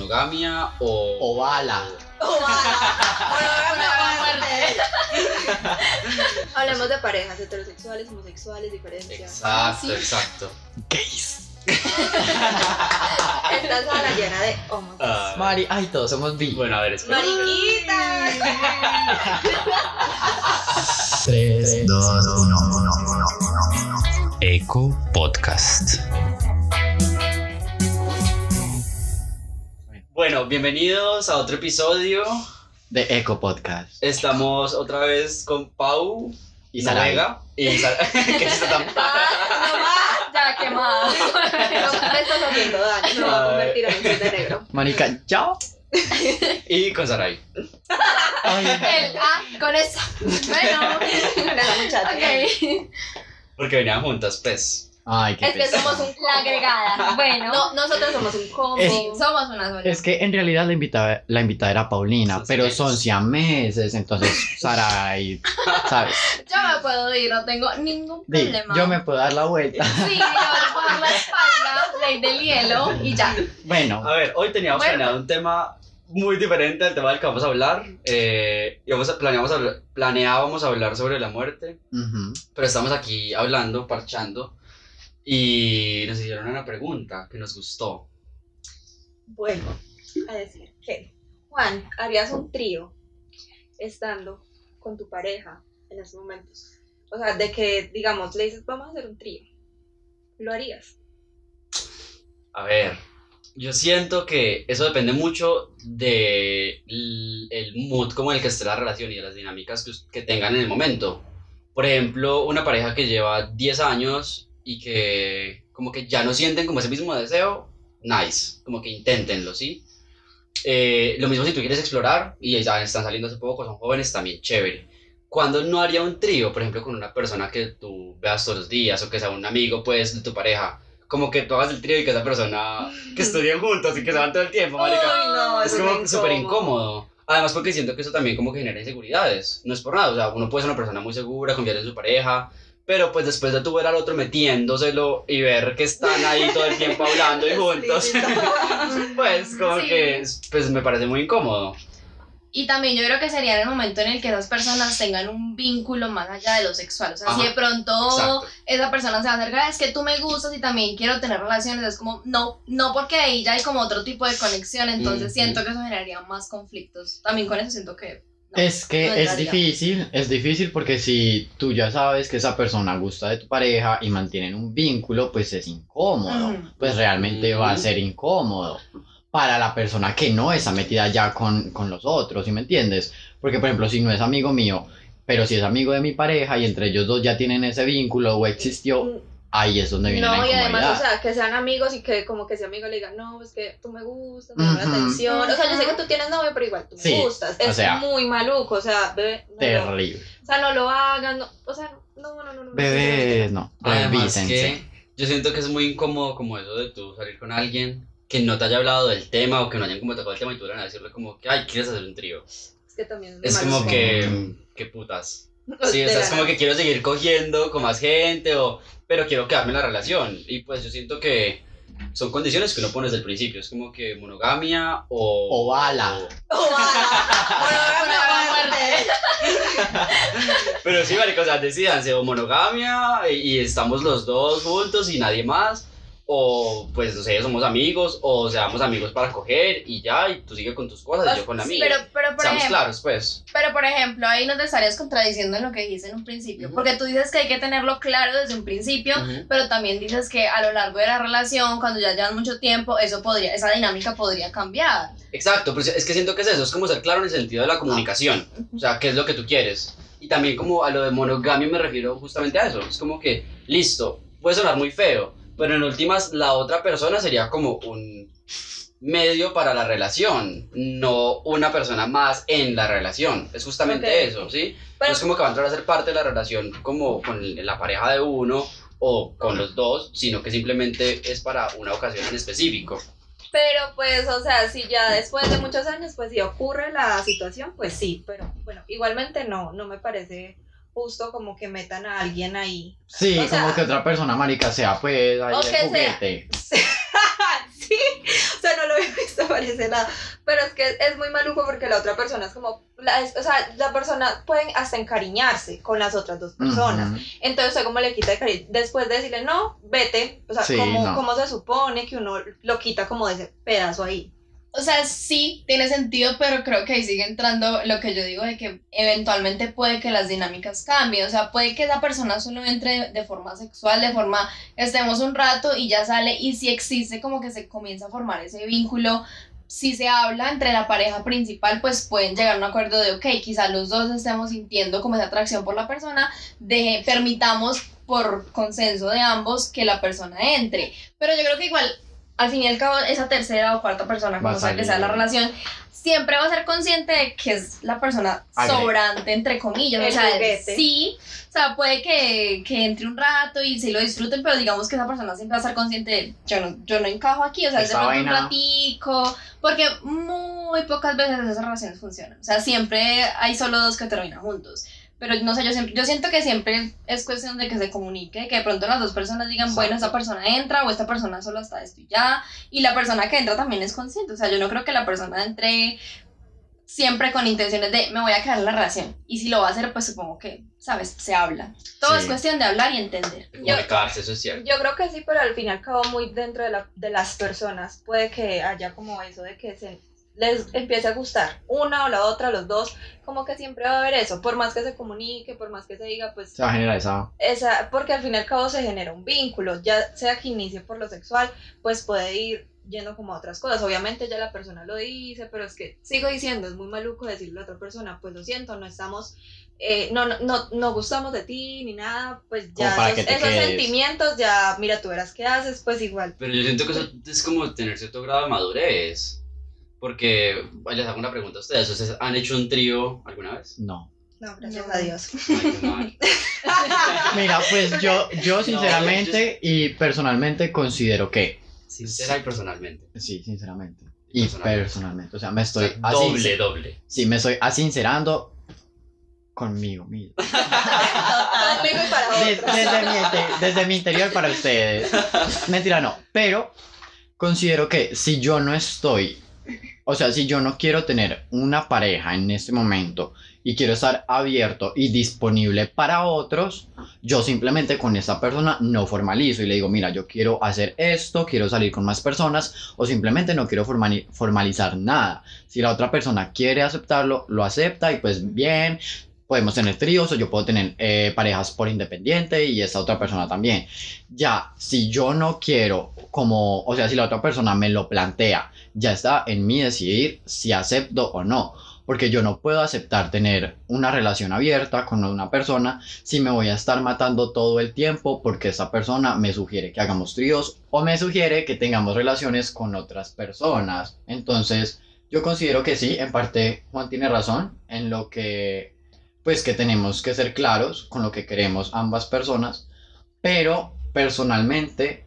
monogamia o... O bala. Hablemos de parejas heterosexuales, homosexuales, diferencias. Exacto. Gays. Esta sala llena de homosexuales. Mari, ay, todos somos bi. Bueno, a ver, espera. ¡Mariquitas! 3, 2, 1. Eco Podcast. Bueno, bienvenidos a otro episodio. De Eco Podcast. Estamos otra vez con Pau Y Saray. Vega. ¿Qué es esto tan... Ya quemado. No me estás haciendo daño. Me voy a convertir en un ser de negro. Marica, chao. Y con Saray. Ay, Con eso. Bueno, Una muchacha. ok. Porque venían juntas, pues. ay, qué Es que pesado. somos un La agregada. Bueno, No, nosotros somos un combo. sí, somos una sola. Es que en realidad la invitada era Paulina, Son pero siameses. son siameses, entonces Saray, ¿sabes? Yo me puedo ir, no tengo ningún Di, problema. yo me puedo dar la vuelta. Sí, yo le puedo dar la espalda, ley del hielo y ya. Bueno, A ver, hoy teníamos Bueno. planeado un tema muy diferente al tema del que vamos a hablar. Planeábamos hablar sobre la muerte, ujú. pero estamos aquí hablando, parchando, y nos hicieron una pregunta que nos gustó. Vuelvo a decir que, Juan, ¿harías un trío estando con tu pareja en estos momentos? O sea, de que, digamos, le dices, vamos a hacer un trío. ¿Lo harías? A ver, yo siento que eso depende mucho de el mood como en el que esté la relación y de las dinámicas que tengan en el momento. Por ejemplo, una pareja que lleva 10 años y que como que ya no sienten como ese mismo deseo, nice, como que inténtenlo, ¿sí? Lo mismo si tú quieres explorar y ya están saliendo hace poco, son jóvenes, también chévere. Cuando no haría un trío, por ejemplo, con una persona que tú veas todos los días o que sea un amigo, pues, de tu pareja, como que tú hagas el trío y que esa persona que estudien juntos y que se van todo el tiempo, marica. Ay, no, Es eso como es súper incómodo. Además porque siento que eso también como que genera inseguridades. No es por nada, o sea, uno puede ser una persona muy segura, confiar en su pareja, pero pues después de tú ver al otro metiéndoselo y ver que están ahí todo el tiempo hablando y juntos, pues como Sí. que pues me parece muy incómodo. Y también yo creo que sería el momento en el que esas personas tengan un vínculo más allá de lo sexual. O sea, si Ajá, de pronto exacto. esa persona se va a acercar, es que tú me gustas y también quiero tener relaciones, es como, no porque ahí ya hay como otro tipo de conexión, entonces siento que eso generaría más conflictos. También con eso siento que... no, Es que no es entraría. difícil porque si tú ya sabes que esa persona gusta de tu pareja y mantienen un vínculo, pues es incómodo, Ujú. pues realmente va a ser incómodo para la persona que no está metida ya con los otros, ¿sí me entiendes? Porque por ejemplo, si no es amigo mío, pero si es amigo de mi pareja y entre ellos dos ya tienen ese vínculo o existió, ahí es donde viene la No, y incomodidad. además, o sea, que sean amigos y que como que ese amigo le diga, no, es que tú me gustas, me llama la Ujú. atención. O sea, yo sé que tú tienes novio, pero igual tú me Sí, gustas. o Es sea, muy maluco, o sea, bebé. No, Terrible. o sea, no lo hagan, no, o sea, no. Bebés, no, Además revísense. que yo siento que es muy incómodo como eso de tú salir con alguien que no te haya hablado del tema o que no hayan como tocado el tema y tú le van a decirle como que, ay, ¿quieres hacer un trío? Es que también Es maluco. como que putas. Sí, o De sea, es la como nada. que quiero seguir cogiendo con más gente pero quiero quedarme en la relación. Y pues yo siento que son condiciones que uno pone desde el principio. Es como que monogamia O bala. Pero sí, marica, o sea, decídanse o monogamia y estamos los dos juntos y nadie más, o pues no sé, somos amigos, o seamos amigos para coger y ya, y tú sigues con tus cosas y yo con la mía. Pero por Seamos ejemplo, claros, pues. Pero por ejemplo, ahí no te estarías contradiciendo en lo que dijiste en un principio, Ujú. porque tú dices que hay que tenerlo claro desde un principio, Ujú. pero también dices que a lo largo de la relación, cuando ya llevan mucho tiempo, esa dinámica podría cambiar. Exacto, pero es que siento que es eso, es como ser claro en el sentido de la comunicación, o sea, qué es lo que tú quieres. Y también como a lo de monogamia me refiero justamente a eso, es como que, listo, puede sonar muy feo, pero en últimas la otra persona sería como un medio para la relación, no una persona más en la relación, es justamente Ok. eso, ¿sí? Pero- No es como que va a entrar a ser parte de la relación como con la pareja de uno o con los dos, sino que simplemente es para una ocasión en específico. Pero pues, o sea, si ya después de muchos años, pues si ocurre la situación, pues sí, pero bueno, igualmente no me parece justo como que metan a alguien ahí. Sí, O sea, como que otra persona marica sea pues ahí o el que sea. juguete. Sí, o sea, no lo había visto por ese lado, pero es que es muy maluco porque la otra persona es como, o sea, la persona puede hasta encariñarse con las otras dos personas, Ujú. entonces usted como le quita el cariño, después de decirle no, vete, o sea, Sí, como, no. como se supone que uno lo quita como de ese pedazo ahí. O sea, sí, tiene sentido, pero creo que ahí sigue entrando lo que yo digo de que eventualmente puede que las dinámicas cambien. O sea, puede que esa persona solo entre de forma sexual, de forma, estemos un rato y ya sale. Y si existe como que se comienza a formar ese vínculo, si se habla entre la pareja principal, pues pueden llegar a un acuerdo de, ok, quizá los dos estemos sintiendo como esa atracción por la persona, permitamos por consenso de ambos que la persona entre. Pero yo creo que igual al fin y al cabo, esa tercera o cuarta persona, Va a como sea que sea salir. la relación, siempre va a ser consciente de que es la persona Agrega. sobrante, entre comillas. El O sea, juguete. sí, o sea, puede que entre un rato y se lo disfruten, pero digamos que esa persona siempre va a estar consciente de, yo no encajo aquí, o sea, es de Esta pronto un vaina. ratico, porque muy pocas veces esas relaciones funcionan. O sea, siempre hay solo dos que terminan juntos. Pero no sé, yo siento que siempre es cuestión de que se comunique, que de pronto las dos personas digan, bueno, esta persona entra o esta persona solo está esto y ya, y la persona que entra también es consciente, o sea, yo no creo que la persona entre siempre con intenciones de me voy a quedar en la relación, y si lo va a hacer, pues supongo que, ¿sabes? Se habla. Todo Sí. es cuestión de hablar y entender. Comunicarse, eso es cierto. Yo creo que sí, pero al fin y al cabo muy dentro de las personas puede que haya como eso de que les empiece a gustar una o la otra, los dos, como que siempre va a haber eso, por más que se comunique, por más que se diga, pues Se va a generar esa... porque al fin y al cabo se genera un vínculo, ya sea que inicie por lo sexual, pues puede ir yendo como a otras cosas, obviamente ya la persona lo dice, pero es que sigo diciendo, es muy maluco decirle a otra persona, pues lo siento, no estamos, no gustamos de ti ni nada, pues Como ya para que te esos quedes. sentimientos, ya mira tú verás qué haces, pues igual. Pero yo siento que eso es como tener cierto grado de madurez. Porque, les hago una pregunta a ustedes. ¿Ustedes han hecho un trío alguna vez? No. No, gracias No. a Dios. Ay, qué mal. Mira, pues yo sinceramente y personalmente considero que... Sincera y personalmente. Sí, sinceramente. Y Personalmente. personalmente. O sea, me estoy... Doble. Sí, me estoy asincerando conmigo mismo. Conmigo y para otros. Desde mi interior para ustedes. Mentira, no. Pero considero que si yo no estoy, o sea, si yo no quiero tener una pareja en este momento y quiero estar abierto y disponible para otros, yo simplemente con esa persona no formalizo y le digo, mira, yo quiero hacer esto, quiero salir con más personas o simplemente no quiero formalizar nada. Si la otra persona quiere aceptarlo, lo acepta y pues bien. Podemos tener tríos o yo puedo tener parejas por independiente y esa otra persona también. Ya, si yo no quiero, como, o sea, si la otra persona me lo plantea, ya está en mí decidir si acepto o no. Porque yo no puedo aceptar tener una relación abierta con una persona si me voy a estar matando todo el tiempo porque esa persona me sugiere que hagamos tríos o me sugiere que tengamos relaciones con otras personas. Entonces, yo considero que sí, en parte Juan tiene razón en lo que, pues que tenemos que ser claros con lo que queremos ambas personas, pero personalmente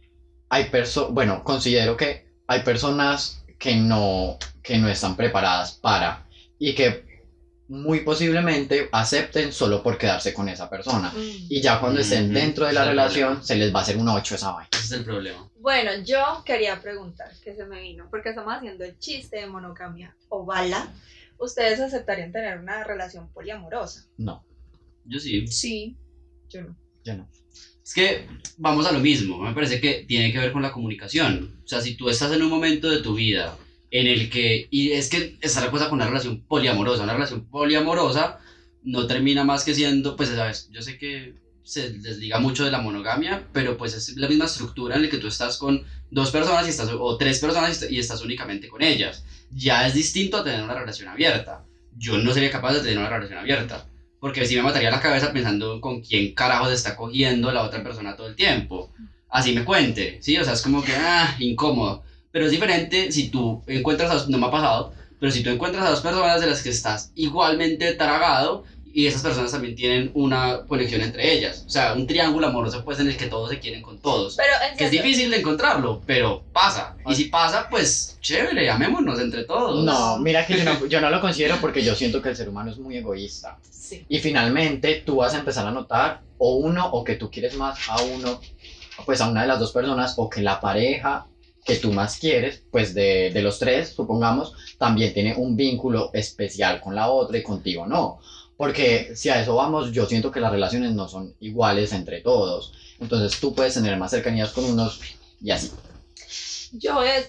bueno, considero que hay personas que no están preparadas para y que muy posiblemente acepten solo por quedarse con esa persona. Y ya cuando estén dentro de la Ese es el relación, problema. se les va a hacer un 8 esa vaina. Ese es el problema. Bueno, yo quería preguntar, que se me vino, porque estamos haciendo el chiste de monogamia o bala. ¿Ustedes aceptarían tener una relación poliamorosa? No, Yo sí. Sí. Yo no. yo no. Es que vamos a lo mismo. Me parece que tiene que ver con la comunicación. O sea, si tú estás en un momento de tu vida en el que... Y es que está la cosa con una relación poliamorosa. Una relación poliamorosa no termina más que siendo... Pues, ¿sabes? Yo sé que se desliga mucho de la monogamia, pero pues es la misma estructura en la que tú estás con dos personas y estás, o tres personas y estás únicamente con ellas. Ya es distinto a tener una relación abierta. Yo no sería capaz de tener una relación abierta, porque sí me mataría la cabeza pensando con quién carajo se está cogiendo la otra persona todo el tiempo. Así me cuente, ¿sí? O sea, es como que, incómodo. Pero es diferente si tú encuentras, no me ha pasado, pero si tú encuentras a dos personas de las que estás igualmente tragado y esas personas también tienen una conexión entre ellas. O sea, un triángulo amoroso pues en el que todos se quieren con todos. Pero en Que es serio, difícil de encontrarlo, pero pasa. Y si pasa, pues chévere, amémonos entre todos. No, mira que yo no lo considero porque yo siento que el ser humano es muy egoísta. sí. Y finalmente tú vas a empezar a notar o que tú quieres más a uno, pues a una de las dos personas, o que la pareja que tú más quieres, pues de los tres, supongamos, también tiene un vínculo especial con la otra y contigo no. Porque si a eso vamos, yo siento que las relaciones no son iguales entre todos. Entonces tú puedes tener más cercanías con unos y así. Yo es...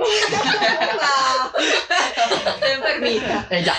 Estoy enfermita. Ella.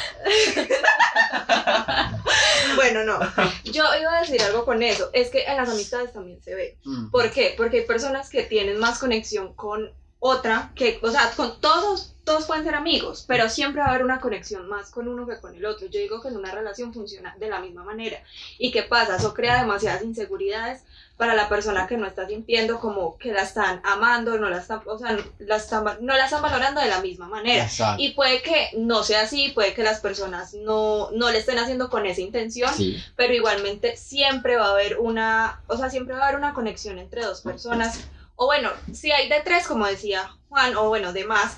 Bueno, no. Yo iba a decir algo con eso. Es que en las amistades también se ve. ¿Por qué? Porque hay personas que tienen más conexión con otra, que, o sea, con todos pueden ser amigos, pero siempre va a haber una conexión más con uno que con el otro. Yo digo que en una relación funciona de la misma manera. ¿Y qué pasa? Eso crea demasiadas inseguridades para la persona que no está sintiendo como que la están amando, no la están, o sea, no la están valorando de la misma manera. Exacto. Y puede que no sea así, puede que las personas no le estén haciendo con esa intención, Sí. pero igualmente siempre va a haber una conexión entre dos personas. O bueno, si hay de tres, como decía Juan, o bueno, de más,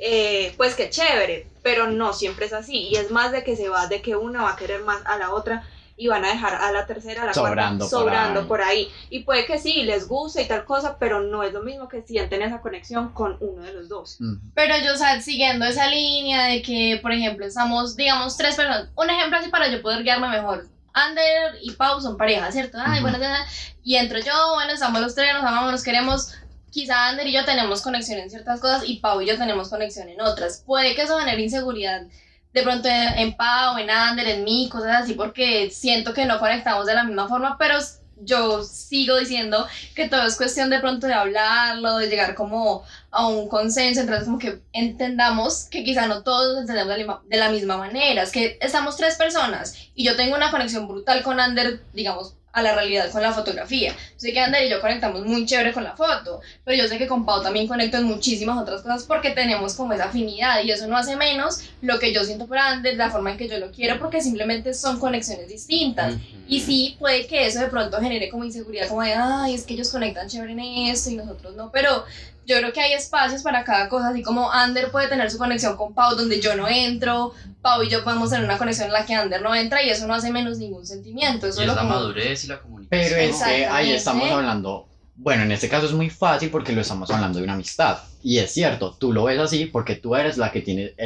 pues qué chévere, pero no siempre es así. Y es más de que de que una va a querer más a la otra y van a dejar a la tercera, a la cuarta, sobrando por ahí. Y puede que sí, les guste y tal cosa, pero no es lo mismo que sienten esa conexión con uno de los dos. Pero yo, o sea, siguiendo esa línea de que, por ejemplo, estamos, digamos, tres personas. Un ejemplo así para yo poder guiarme mejor. Ander y Pau son pareja, ¿cierto? Ay, bueno, y entro yo, bueno, estamos los tres, nos amamos, nos queremos. Quizá Ander y yo tenemos conexión en ciertas cosas y Pau y yo tenemos conexión en otras. Puede que eso genere inseguridad de pronto en Pau, en Ander, en mí, cosas así, porque siento que no conectamos de la misma forma, pero yo sigo diciendo que todo es cuestión de pronto de hablarlo, de llegar como a un consenso, entonces como que entendamos que quizá no todos entendemos de la misma manera, es que estamos tres personas y yo tengo una conexión brutal con Ander, digamos, a la realidad con la fotografía. Yo sé que Ander y yo conectamos muy chévere con la foto, pero yo sé que con Pau también conecto en muchísimas otras cosas porque tenemos como esa afinidad y eso no hace menos lo que yo siento por Ander, la forma en que yo lo quiero, porque simplemente son conexiones distintas. Y sí, puede que eso de pronto genere como inseguridad, como de, ay, es que ellos conectan chévere en esto y nosotros no, pero yo creo que hay espacios para cada cosa, así como Ander puede tener su conexión con Pau donde yo no entro, Pau y yo podemos tener una conexión en la que Ander no entra y eso no hace menos ningún sentimiento. Eso Y es la como... madurez y la comunicación. Pero es que ahí Exactamente. estamos hablando, bueno, en este caso es muy fácil porque lo estamos hablando de una amistad. Y es cierto, tú lo ves así porque tú eres la que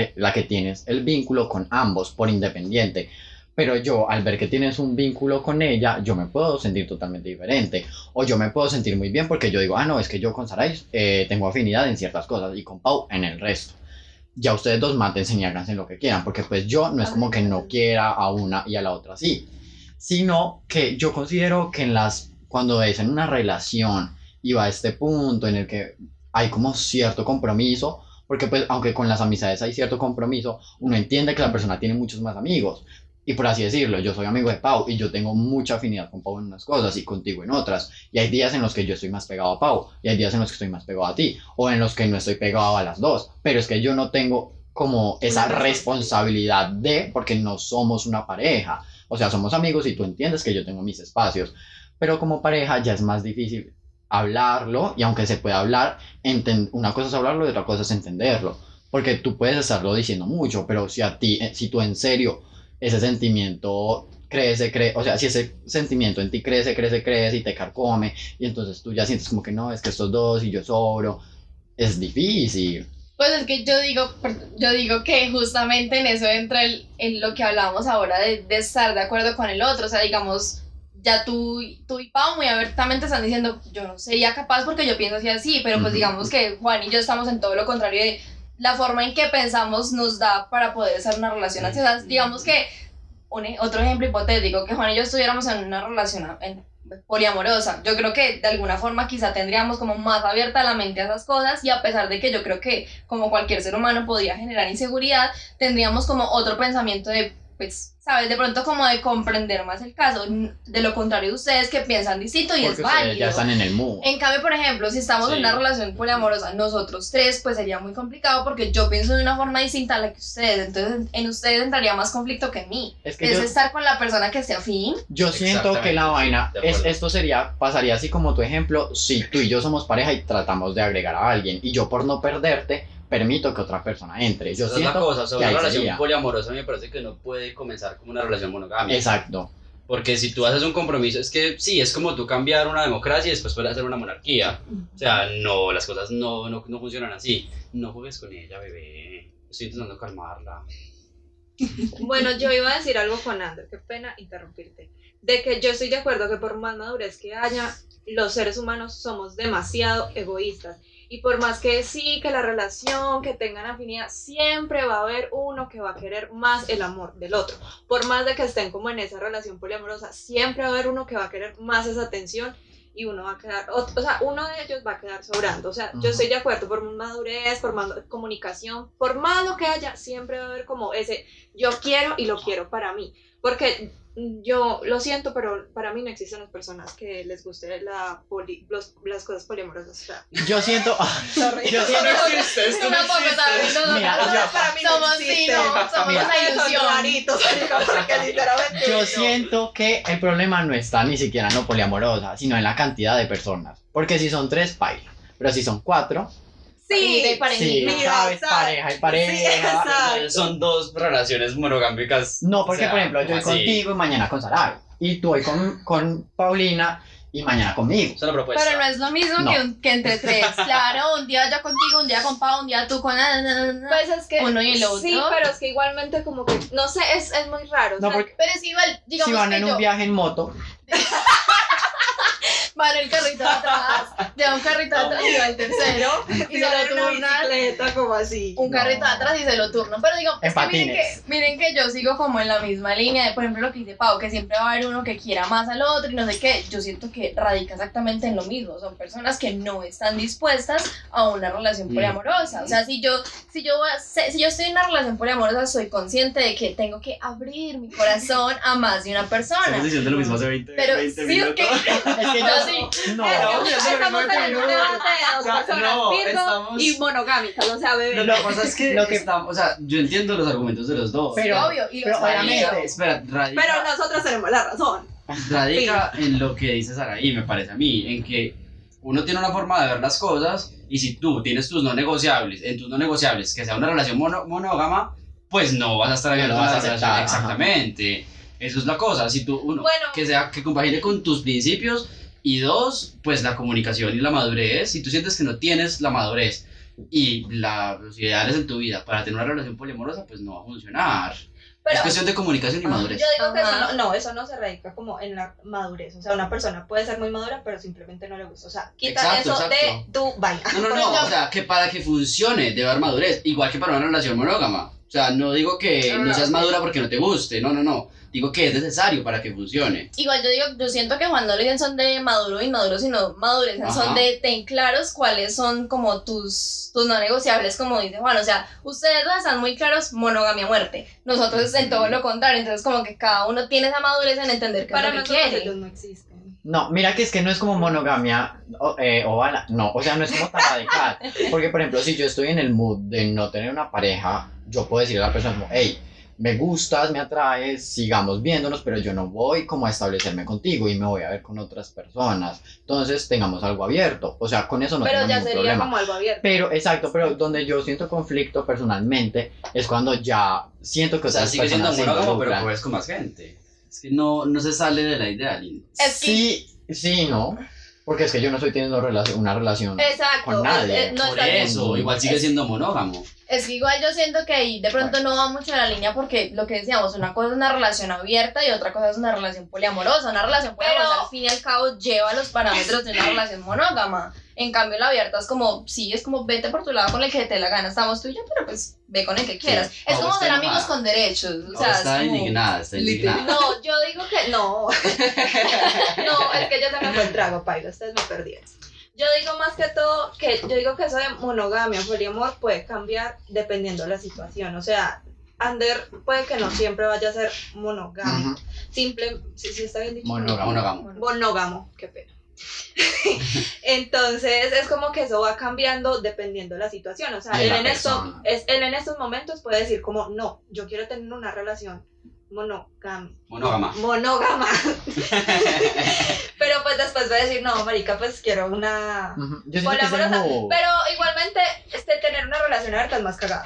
tienes el vínculo con ambos por independiente. Pero yo, al ver que tienes un vínculo con ella, yo me puedo sentir totalmente diferente. O yo me puedo sentir muy bien porque yo digo, ah, no, es que yo con Saray tengo afinidad en ciertas cosas y con Pau en el resto. Ya ustedes dos mátense y háganse lo que quieran, porque pues yo no es como que no quiera a una y a la otra sí. Sino que yo considero que cuando es en una relación y va a este punto en el que hay como cierto compromiso, porque pues aunque con las amistades hay cierto compromiso, uno entiende que la persona tiene muchos más amigos. Y por así decirlo, yo soy amigo de Pau y yo tengo mucha afinidad con Pau en unas cosas y contigo en otras. Y hay días en los que yo estoy más pegado a Pau y hay días en los que estoy más pegado a ti o en los que no estoy pegado a las dos. Pero es que yo no tengo como esa responsabilidad porque no somos una pareja. O sea, somos amigos y tú entiendes que yo tengo mis espacios. Pero como pareja ya es más difícil hablarlo y aunque se pueda hablar, una cosa es hablarlo y otra cosa es entenderlo. Porque tú puedes estarlo diciendo mucho, pero si tú en serio ese sentimiento crece, o sea, si ese sentimiento en ti crece y te carcome, y entonces tú ya sientes como que no, es que estos dos y yo sobro, es difícil. Pues es que yo digo que justamente en eso entra en lo que hablábamos ahora de estar de acuerdo con el otro, o sea, digamos, ya tú y Pau muy abiertamente están diciendo, yo no sería capaz porque yo pienso así, pero pues digamos que Juan y yo estamos en todo lo contrario de la forma en que pensamos nos da para poder hacer una relación así. O sea, digamos que otro ejemplo hipotético, que Juan y yo estuviéramos en una relación poliamorosa, yo creo que de alguna forma quizá tendríamos como más abierta la mente a esas cosas y a pesar de que yo creo que como cualquier ser humano podría generar inseguridad, tendríamos como otro pensamiento de, pues, sabes, de pronto como de comprender más el caso, de lo contrario de ustedes que piensan distinto y porque es válido. ya están en el mood. En cambio, por ejemplo, si estamos en una relación poliamorosa, nosotros tres, pues sería muy complicado porque yo pienso de una forma distinta a la que ustedes, entonces en ustedes entraría más conflicto que en mí. Es que estar con la persona que esté afín. Yo siento que la vaina, de acuerdo. esto pasaría así como tu ejemplo, si tú y yo somos pareja y tratamos de agregar a alguien, y yo por no perderte, permito que otra persona entre. Yo Esa es la siento cosa, que sobre ahí una relación sería. poliamorosa me parece que no puede comenzar como una relación monogámica. Exacto. Porque si tú haces un compromiso, es que sí, es como tú cambiar una democracia y después puedes hacer una monarquía. O sea, no, las cosas no funcionan así. No juegues con ella, bebé. Estoy intentando calmarla. Bueno, yo iba a decir algo con Ander, qué pena interrumpirte. De que yo estoy de acuerdo que por más madurez que haya, los seres humanos somos demasiado egoístas. Y por más que sí, que la relación, que tengan afinidad, siempre va a haber uno que va a querer más el amor del otro. Por más de que estén como en esa relación poliamorosa, siempre va a haber uno que va a querer más esa atención y uno va a quedar, o sea, uno de ellos va a quedar sobrando. O sea, yo estoy de acuerdo, por más madurez, por más comunicación, por más lo que haya, siempre va a haber como ese yo quiero y lo quiero para mí. Porque yo lo siento, pero para mí no existen las personas que les guste las cosas poliamorosas. O sea, Yo siento. Yo siento. Tú tampoco sabes, no, Mira, no, yo- para mí somos existe. sí, no, somos Mira. una ilusión. Raritos, porque literalmente Yo no. siento que el problema no está ni siquiera en lo poliamorosa, sino en la cantidad de personas. Porque si son 3, paila. Pero si son 4, Sí, de pareja. sí, mira, sabes, ¿sabes? pareja y Sí, pareja. exacto. Son dos relaciones monogámicas. No, porque O sea, por ejemplo, yo ¿cómo voy así? contigo y mañana con Sarai. Y tú hoy con Paulina y mañana conmigo. Es una propuesta. Pero no es lo mismo No. que entre tres. Claro, un día yo contigo, un día con Pau, un día tú con Pues es que uno y el otro. sí, pero es que igualmente como que, no sé, es muy raro. o No, sea, porque Pero es igual, digamos si van que en yo un viaje en moto, van el carrito de atrás, lleva un carrito de atrás y va el tercero y si se van en lo una turnan. bicicleta como así. Un carrito de No. atrás y se lo turno. Pero digo, En es que patines. miren que yo sigo como en la misma línea de, por ejemplo, lo que dice Pau, que siempre va a haber uno que quiera más al otro y no sé qué. Yo siento que radica exactamente en lo mismo. Son personas que no están dispuestas a una relación poliamorosa. O sea, si yo estoy en una relación poliamorosa, soy consciente de que tengo que abrir mi corazón a más de una persona. diciendo lo mismo hace 20, Pero sí, es que es que yo yo sí. no. Estamos en un debate de dos O sea, personas, no, Virgo estamos- y monogámicas, o sea, bebé. Lo que pasa es que, Lo que- estamos, o sea, yo entiendo los argumentos de los dos. Pero- obvio, y pero los obviamente- valido. Espera, Pero nosotros tenemos la razón. radica en lo que dice Saraí, me parece a mí, en que uno tiene una forma de ver las cosas y si tú tienes tus no negociables, en tus no negociables, que sea una relación monógama, pues no vas a estar abierto No a vas a esa relación. aceptar, Exactamente. Eso es la cosa. Si tú, uno, Bueno. que compagine con tus principios y dos, pues la comunicación y la madurez. Si tú sientes que no tienes la madurez y los ideales en tu vida para tener una relación poliamorosa, pues no va a funcionar. Es Pero cuestión de comunicación y madurez. yo digo que Ajá. eso no se radica como en la madurez. O sea, una persona puede ser muy madura, pero simplemente no le gusta. O sea, quita Exacto, eso de exacto. tu vaina. No, no, Por no, ejemplo, o sea, que para que funcione debe haber madurez, igual que para una relación monógama. O sea, no digo que no seas ok. madura porque no te guste, no, no, no. Digo que es necesario para que funcione. Igual yo siento que cuando le dicen son de maduro o inmaduro, sino madurez, Ajá. son de ten claros cuáles son como tus no negociables, como dice Juan. O sea, ustedes dos están muy claros, monogamia a muerte. Nosotros en todo lo contrario, entonces como que cada uno tiene esa madurez en entender qué es para lo que nosotros quiere. ellos no existen. No, mira que es que no es como monogamia no, o sea, no es como tan radical. Porque, por ejemplo, si yo estoy en el mood de no tener una pareja, yo puedo decirle a la persona como, hey, me gustas, me atraes, sigamos viéndonos, pero yo no voy como a establecerme contigo y me voy a ver con otras personas. Entonces, tengamos algo abierto. O sea, con eso no Pero tengo ya ningún sería problema. como algo abierto. Pero, exacto, pero donde yo siento conflicto personalmente es cuando ya siento que O sea, otras sigue siendo personas se monógamo, pero involucran. puedes con más gente. Es que no se sale de la idea, Linda. Es que- Sí, no. Porque es que yo no estoy teniendo una relación. Exacto. Con nadie. No Por está bien. eso, igual sigue siendo monógamo. Es que igual yo siento que ahí de pronto no va mucho en la línea porque lo que decíamos, una cosa es una relación abierta y otra cosa es una relación poliamorosa. Una relación poliamorosa Pero- al fin y al cabo lleva los parámetros de una relación monógama. En cambio la abierta es como, sí, es como vete por tu lado con el que te dé la gana, estamos tú y yo, pero pues ve con el que quieras. Sí. Es Pau como está ser amigos enojada. con derechos. O Ahora sea, está es como... indignada, está indignada. No, yo digo que no. No, es que ya se me fue el trago, Pailo, ustedes me perdieron. Yo digo más que todo que yo digo que eso de monogamia, poliamor puede cambiar dependiendo de la situación. O sea, Ander puede que no siempre vaya a ser monógamo. Ujú. Sí está bien dicho. Monógamo. Monógamo, qué pena. Entonces es como que eso va cambiando dependiendo de la situación. O sea, De él la en, persona. él en estos momentos puede decir como, no, yo quiero tener una relación Monógama. monógama. Pero pues después va a decir, no, marica, pues quiero una... Ujú. Yo siento que es el poliamorosa. mood. Pero igualmente tener una relación abierta es más cagada.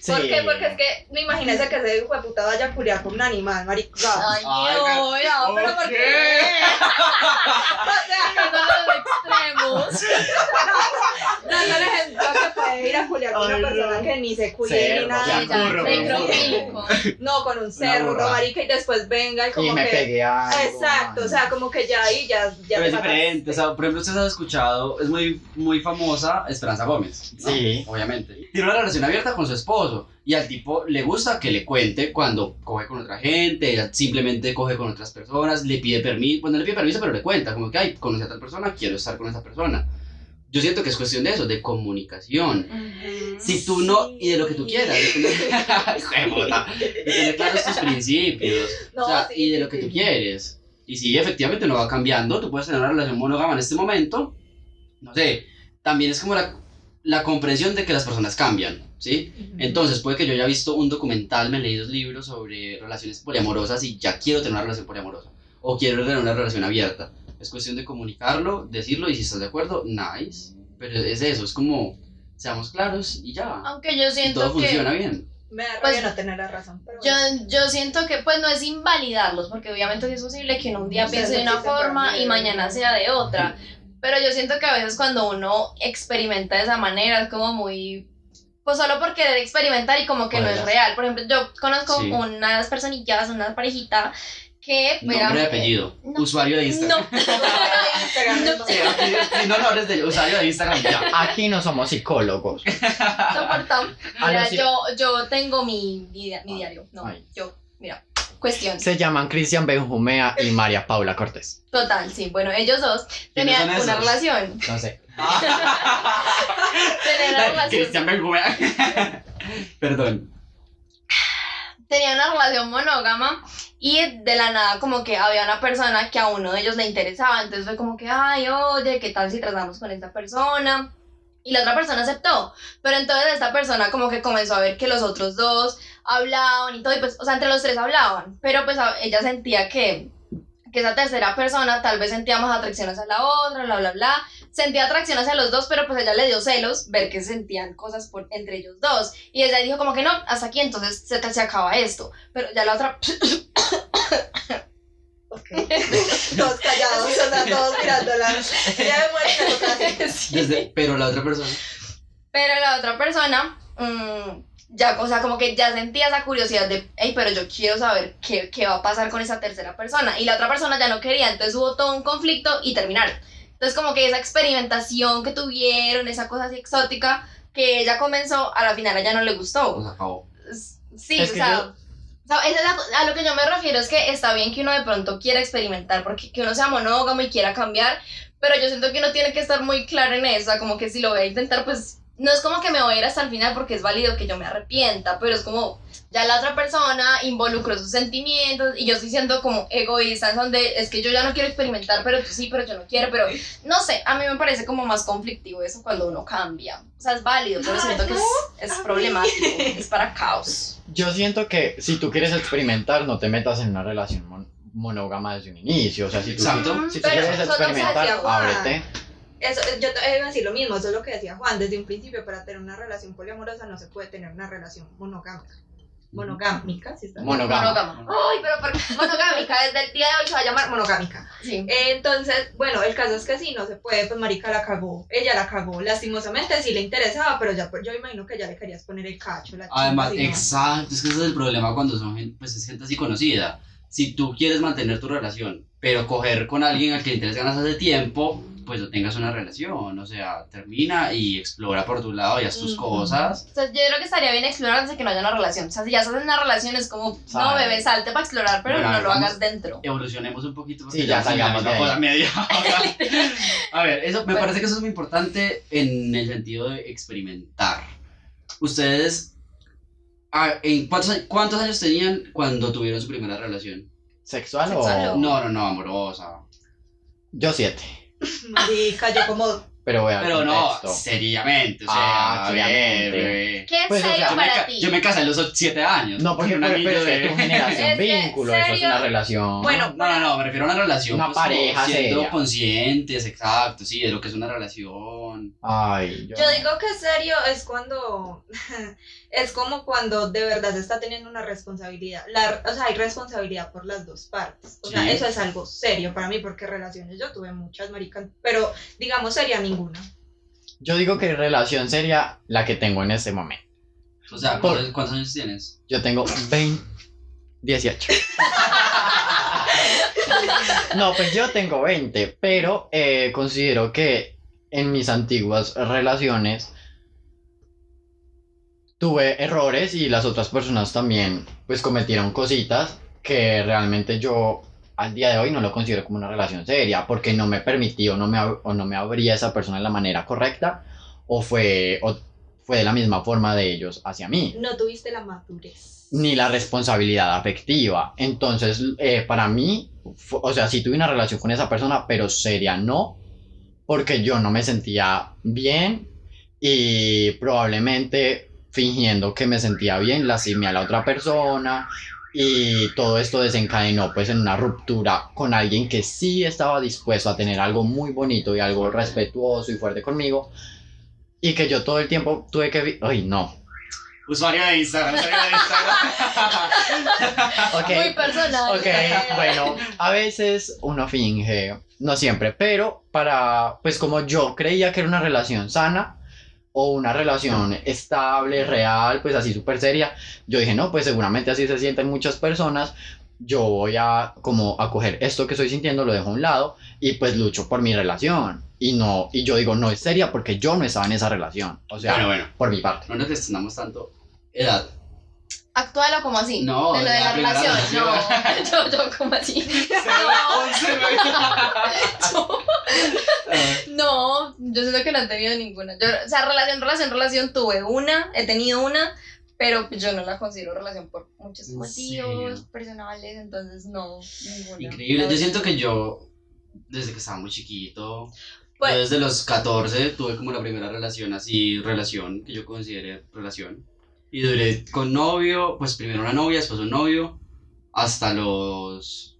Sí. ¿Por qué? Porque es que, no imagínese que ese hijo de puta vaya a culiar con un animal, marica. Ay, Ay, no, no, pero ¿por qué? O sea, Esos son los extremos. no es el ejemplo que puede ir a culiar con una persona que ni se cuide ni Cerdo, nada. ya, Ya, burro, necrofílico. No, con un cerdo, burra. marica, y después venga y como Y me que... pegué algo. Exacto, o sea, como que ya ahí ya Pero es te diferente, o sea, por ejemplo, ustedes han escuchado, es muy famosa Esperanza Gómez, ¿no? Sí. Obviamente. Tiene una relación abierta con su esposo y al tipo le gusta que le cuente cuando coge con otra gente, ella simplemente coge con otras personas, le pide permiso, pues no le pide permiso, pero le cuenta, como que, ay, conocí a tal persona, quiero estar con esa persona. Yo siento que es cuestión de eso, de comunicación. Si tú no, y de lo que tú quieras, de tener claros tus principios, No, o sea, sí, y de sí, lo que sí. tú quieres. Y si efectivamente uno va cambiando, tú puedes tener una relación monógama en este momento, no sé, también es como la comprensión de que las personas cambian, ¿sí? Entonces puede que yo haya visto un documental, me leí 2 libros sobre relaciones poliamorosas y ya quiero tener una relación poliamorosa, o quiero tener una relación abierta. Es cuestión de comunicarlo, decirlo, y si estás de acuerdo, nice. Pero es eso, es como, seamos claros y ya. Aunque yo Y siento todo que funciona bien. Me da Pues, rabia no tener la razón, pero yo, bueno. yo siento que pues no es invalidarlos, porque obviamente sí es posible que uno un día Sí, piense sí, de una sí, se forma puede. y mañana sea de otra. Pero yo siento que a veces cuando uno experimenta de esa manera es como muy... Pues solo por querer experimentar y como que no es Podrías. real. Por ejemplo, yo conozco Sí. unas personillas, una parejita que... Nombre y apellido, no. usuario de Instagram. No, Instagram, No. Sí, aquí, si no nombres de usuario de Instagram, ya. Aquí no somos psicólogos. soportamos. Ah, Mira, no, sí. yo tengo mi diario. No, Ay. mira, cuestión. Se llaman Cristian Benjumea y María Paula Cortés. Total, sí. Bueno, ellos dos ¿Quiénes tenían son una esos? relación. No sé. Tenían una relación. Cristian Benjumea. Perdón. Tenía una relación monógama y de la nada como que había una persona que a uno de ellos le interesaba, entonces fue como que, ay, oye, ¿qué tal si tratamos con esta persona? Y la otra persona aceptó, pero entonces esta persona como que comenzó a ver que los otros dos hablaban y todo, y pues, o sea, entre los 3 hablaban, pero pues ella sentía que esa tercera persona tal vez sentía más atracción hacia la otra, bla, bla, bla, sentía atracción hacia los dos, pero pues ella le dio celos ver que sentían cosas entre ellos dos, y ella dijo como que no, hasta aquí, entonces se acaba esto, pero ya la otra, Ok. Todos callados, o sea, todos mirándola. Ya me muero y me toca así. Pero la otra persona. pero la otra persona, ya, o sea, como que ya sentía esa curiosidad de, hey, pero yo quiero saber qué va a pasar con esa tercera persona, y la otra persona ya no quería, entonces hubo todo un conflicto y terminaron. Entonces como que esa experimentación que tuvieron, esa cosa así exótica que ella comenzó, a la final a ella no le gustó. Nos acabó. Sí, Es o que sea, yo- o sea, esa es a lo que yo me refiero es que está bien que uno de pronto quiera experimentar, porque que uno sea monógamo y quiera cambiar, pero yo siento que uno tiene que estar muy claro en eso, o sea, como que si lo voy a intentar, pues no es como que me voy a ir hasta el final porque es válido que yo me arrepienta, pero es como ya la otra persona involucró sus sentimientos y yo estoy siendo como egoísta, en donde es que yo ya no quiero experimentar, pero tú sí, pero yo no quiero, pero no sé, a mí me parece como más conflictivo eso cuando uno cambia, o sea, es válido, pero siento que es problemático, es para caos. Yo siento que si tú quieres experimentar, no te metas en una relación monógama desde un inicio. O sea, si tú, Exacto. si tú Pero quieres eso es lo que experimentar, decía Juan. ábrete. Eso, yo te iba a decir lo mismo, eso es lo que decía Juan. Desde un principio, para tener una relación poliamorosa no se puede tener una relación monogámica. Monogámica, ¿sí está bien? Monógama. Ay, pero monogámica, desde el día de hoy se va a llamar monogámica. Sí. Entonces, bueno, el caso es que sí, no se puede, pues marica la cagó, ella la cagó, lastimosamente sí le interesaba, pero ya, pues, yo imagino que ya le querías poner el cacho, la Además, chimba, sí, ¿no? exacto, es que ese es el problema cuando son gente, pues es gente así conocida. Si tú quieres mantener tu relación, pero coger con alguien al que le interesa ganas hace tiempo, pues no tengas una relación, o sea, termina y explora por tu lado y haz tus Ujú. cosas. Entonces yo creo que estaría bien explorar antes de que no haya una relación. O sea, si ya estás en una relación es como, no Sabe. bebé, salte para explorar, pero Bueno, no lo vamos. hagas dentro. Evolucionemos un poquito porque Sí, ya salgamos de ahí. la media hora. A ver, eso me parece que eso es muy importante en el sentido de experimentar. Ustedes, ¿en cuántos años tenían cuando tuvieron su primera relación? ¿Sexual Sexual o...? o- No, amorosa. Yo 7. Marica, yo como pero voy a Pero no, contexto. seriamente, o sea, a ver, seriamente. bebé. ¿Qué es Pues, o serio sea, para ti? Yo me casé a los 7 años. No, porque con un pero anillo es que de... tu generación Es que, vínculo, eso es serio. una relación. Bueno, No, me refiero a una relación. Una pues, como pareja siendo seria. conscientes, exacto, sí, de lo que es una relación. Ay, Yo digo que serio es cuando, es como cuando de verdad se está teniendo una responsabilidad, o sea, hay responsabilidad por las dos partes, o sea, Sí. eso es algo serio para mí, porque relaciones yo tuve muchas, maricas, pero digamos seria ninguna. yo digo que relación sería la que tengo en este momento. O sea, ¿cuántos años tienes? Yo tengo 18. No, pues yo tengo 20, pero considero que en mis antiguas relaciones tuve errores y las otras personas también pues cometieron cositas que realmente yo al día de hoy no lo considero como una relación seria porque no me permití o no me abría esa persona de la manera correcta o fue de la misma forma de ellos hacia mí No tuviste la madurez. ni la responsabilidad afectiva. Entonces, para mí, o sea, sí tuve una relación con esa persona, pero seria no, porque yo no me sentía bien y probablemente fingiendo que me sentía bien, lastimé a la otra persona y todo esto desencadenó pues en una ruptura con alguien que sí estaba dispuesto a tener algo muy bonito y algo respetuoso y fuerte conmigo y que yo todo el tiempo tuve que... ¡Ay, no! Usuario de Instagram. Ok. Muy personal. Ok, bueno, a veces uno finge, no siempre, pero pues como yo creía que era una relación sana o una relación estable, real, pues así súper seria, yo dije, no, pues seguramente así se sienten muchas personas, yo voy a como a coger esto que estoy sintiendo, lo dejo a un lado y pues lucho por mi relación. Y yo digo, no es seria porque yo no estaba en esa relación, o sea, Bueno, por mi parte. no nos destinamos tanto. Edad. Actúalo como así. No, de lo de la la primera relación. relación. No, yo como así. No, yo siento que no he tenido ninguna. Yo, o sea, relación tuve una, he tenido una, pero yo no la considero relación por muchos ¿En motivos serio? personales, entonces no, ninguna. Increíble. La Yo siento verdad. que yo, desde que estaba muy chiquito, Pues- yo desde los 14 tuve como la primera relación que yo consideré relación. Y duré con novio, pues primero una novia, después un novio, hasta los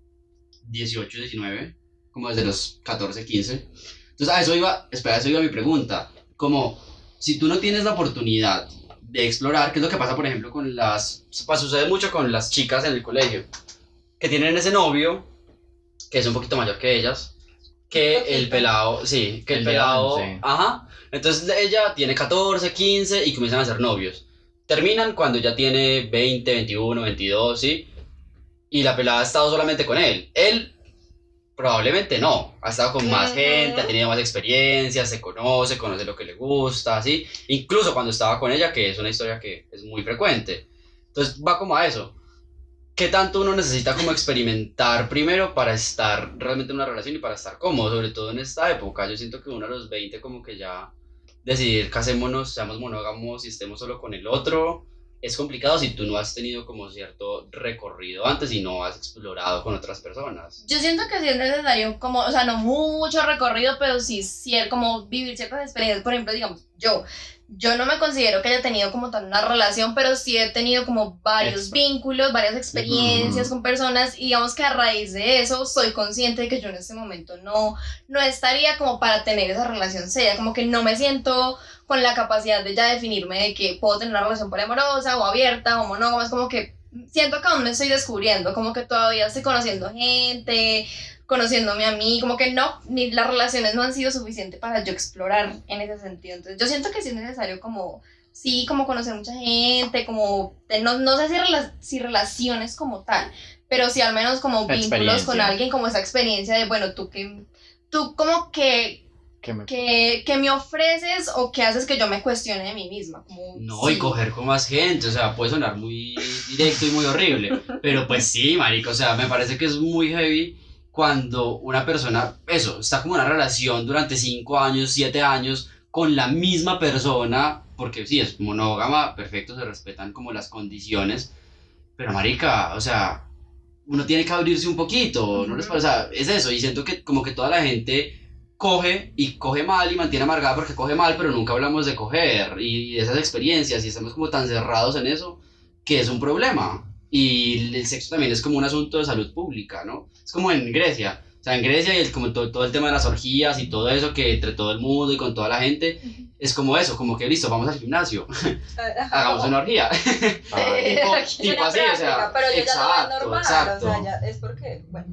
18, 19, como desde los 14, 15. Entonces, a eso iba mi pregunta. Como, si tú no tienes la oportunidad de explorar, ¿qué es lo que pasa, por ejemplo, sucede mucho con las chicas en el colegio, que tienen ese novio, que es un poquito mayor que ellas, que Un poquito. el pelado, sí, que el El de pelado, 11. ajá, entonces ella tiene 14, 15 y comienzan a ser novios. Terminan cuando ya tiene 20, 21, 22, ¿sí? Y la pelada ha estado solamente con él. Él probablemente no, ha estado con más Ujú. gente, ha tenido más experiencias, conoce lo que le gusta, ¿sí? Incluso cuando estaba con ella, que es una historia que es muy frecuente. Entonces va como a eso. ¿Qué tanto uno necesita como experimentar primero para estar realmente en una relación y para estar cómodo? Sobre todo en esta época. Yo siento que uno a los 20 como que ya decidir casémonos, seamos monógamos y estemos solo con el otro, es complicado si tú no has tenido como cierto recorrido antes y no has explorado con otras personas. Yo siento que sí es necesario, como, o sea, no mucho recorrido, pero sí, como vivir ciertas experiencias. Por ejemplo, digamos, yo no me considero que haya tenido como tal una relación, pero sí he tenido como varios vínculos, varias experiencias con personas, y digamos que a raíz de eso soy consciente de que yo en este momento no estaría como para tener esa relación seria, como que no me siento con la capacidad de ya definirme de que puedo tener una relación poliamorosa o abierta o monógama, es como que siento que aún me estoy descubriendo, como que todavía estoy conociendo gente, conociéndome a mí, como que no, ni las relaciones no han sido suficientes para yo explorar en ese sentido. Entonces yo siento que sí es necesario como, sí, como conocer mucha gente, como, no sé si relaciones como tal, pero sí al menos como vínculos Experiencia. con alguien, como esa experiencia de, bueno, tú como que me ofreces o que haces que yo me cuestione de mí misma. Como, No, y sí. coger con más gente, o sea, puede sonar muy directo y muy horrible, pero pues sí, marico, o sea, me parece que es muy heavy cuando una persona, eso, está como en una relación durante 5 años, 7 años con la misma persona, porque sí, es monógama, perfecto, se respetan como las condiciones, pero marica, o sea, uno tiene que abrirse un poquito, ¿no les parece? O sea, es eso, y siento que como que toda la gente coge y coge mal y mantiene amargada porque coge mal, pero nunca hablamos de coger y de esas experiencias y estamos como tan cerrados en eso que es un problema. Y el sexo también es como un asunto de salud pública, ¿no? Es como en Grecia. O sea, en Grecia y como todo el tema de las orgías y todo eso que entre todo el mundo y con toda la gente, es como eso, como que listo, vamos al gimnasio, hagamos una orgía. Tipo así, o sea, pero yo ya lo veo normal, exacto. o sea, ya es porque, bueno,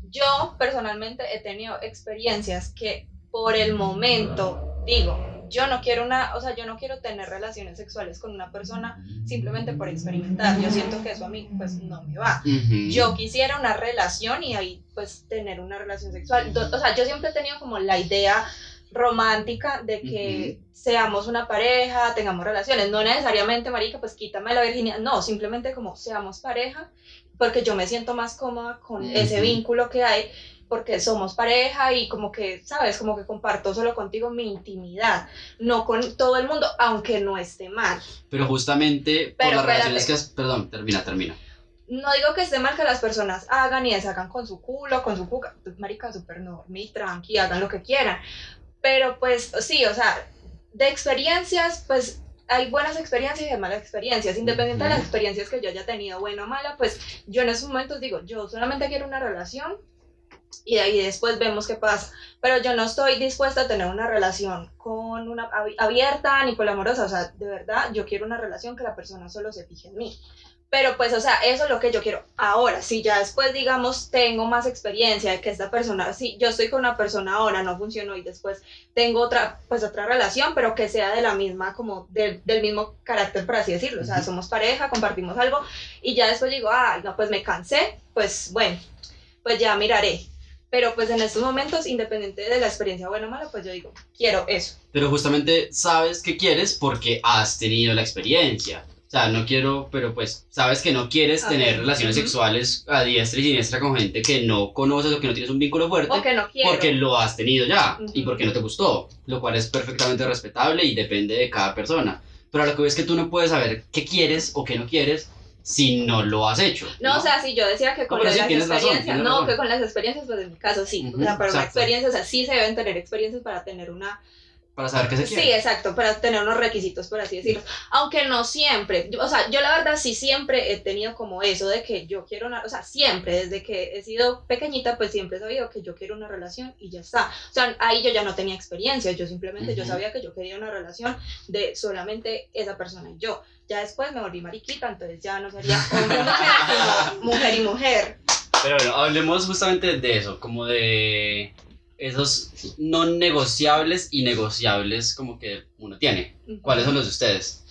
yo personalmente he tenido experiencias que por el momento digo, yo no quiero yo no quiero tener relaciones sexuales con una persona simplemente por experimentar. Yo siento que eso a mí pues no me va. Yo quisiera una relación y ahí pues tener una relación sexual. O sea, yo siempre he tenido como la idea romántica de que seamos una pareja, tengamos relaciones, no necesariamente, marica, pues quítame la virginidad, no, simplemente como seamos pareja, porque yo me siento más cómoda con ese vínculo que hay, porque somos pareja y como que, ¿sabes? Como que comparto solo contigo mi intimidad, no con todo el mundo, aunque no esté mal. Pero justamente por las relaciones que has... Perdón, termina. No digo que esté mal que las personas hagan y deshagan con su culo, con su cuca, marica, súper normal, tranqui, hagan lo que quieran. Pero pues sí, o sea, de experiencias, pues hay buenas experiencias y de malas experiencias. Independiente de las experiencias que yo haya tenido, buena o mala, pues yo en esos momentos digo, yo solamente quiero una relación y de ahí después vemos qué pasa. Pero yo no estoy dispuesta a tener una relación con una abierta ni poliamorosa. O sea, de verdad, yo quiero una relación que la persona solo se fije en mí. Pero pues, o sea, eso es lo que yo quiero. Ahora, si ya después, digamos, tengo más experiencia de que esta persona, si yo estoy con una persona ahora, no funcionó y después tengo otra relación, pero que sea de la misma, como del mismo carácter, por así decirlo. O sea, somos pareja, compartimos algo y ya después digo, no, pues me cansé, pues bueno, pues ya miraré. Pero pues en estos momentos, independiente de la experiencia buena o mala, pues yo digo, quiero eso. Pero justamente sabes que quieres porque has tenido la experiencia. O sea, no quiero, pero pues sabes que no quieres tener relaciones sexuales a diestra y siniestra con gente que no conoces o que no tienes un vínculo fuerte. O que no quiero. Porque lo has tenido ya y porque no te gustó, lo cual es perfectamente respetable y depende de cada persona. Pero lo que ves es que tú no puedes saber qué quieres o qué no quieres si no lo has hecho. No, o sea, si yo decía que con pero las sí, tienes experiencias, razón. que con las experiencias, pues en mi caso sí. O sea, para una experiencia, o sea, sí se deben tener experiencias para tener una... Para saber qué se quiere. Sí, exacto, para tener unos requisitos, por así decirlo. Aunque no siempre, o sea, yo la verdad sí siempre he tenido como eso de que yo quiero una, o sea, siempre, desde que he sido pequeñita, pues siempre he sabido que yo quiero una relación y ya está. O sea, ahí yo ya no tenía experiencia, yo simplemente, yo sabía que yo quería una relación de solamente esa persona y yo. Ya después me volví mariquita, entonces ya no sería hombre y mujer, sino mujer y mujer. Pero bueno, hablemos justamente de eso, como de esos no negociables y negociables como que uno tiene. ¿Cuáles son los de ustedes?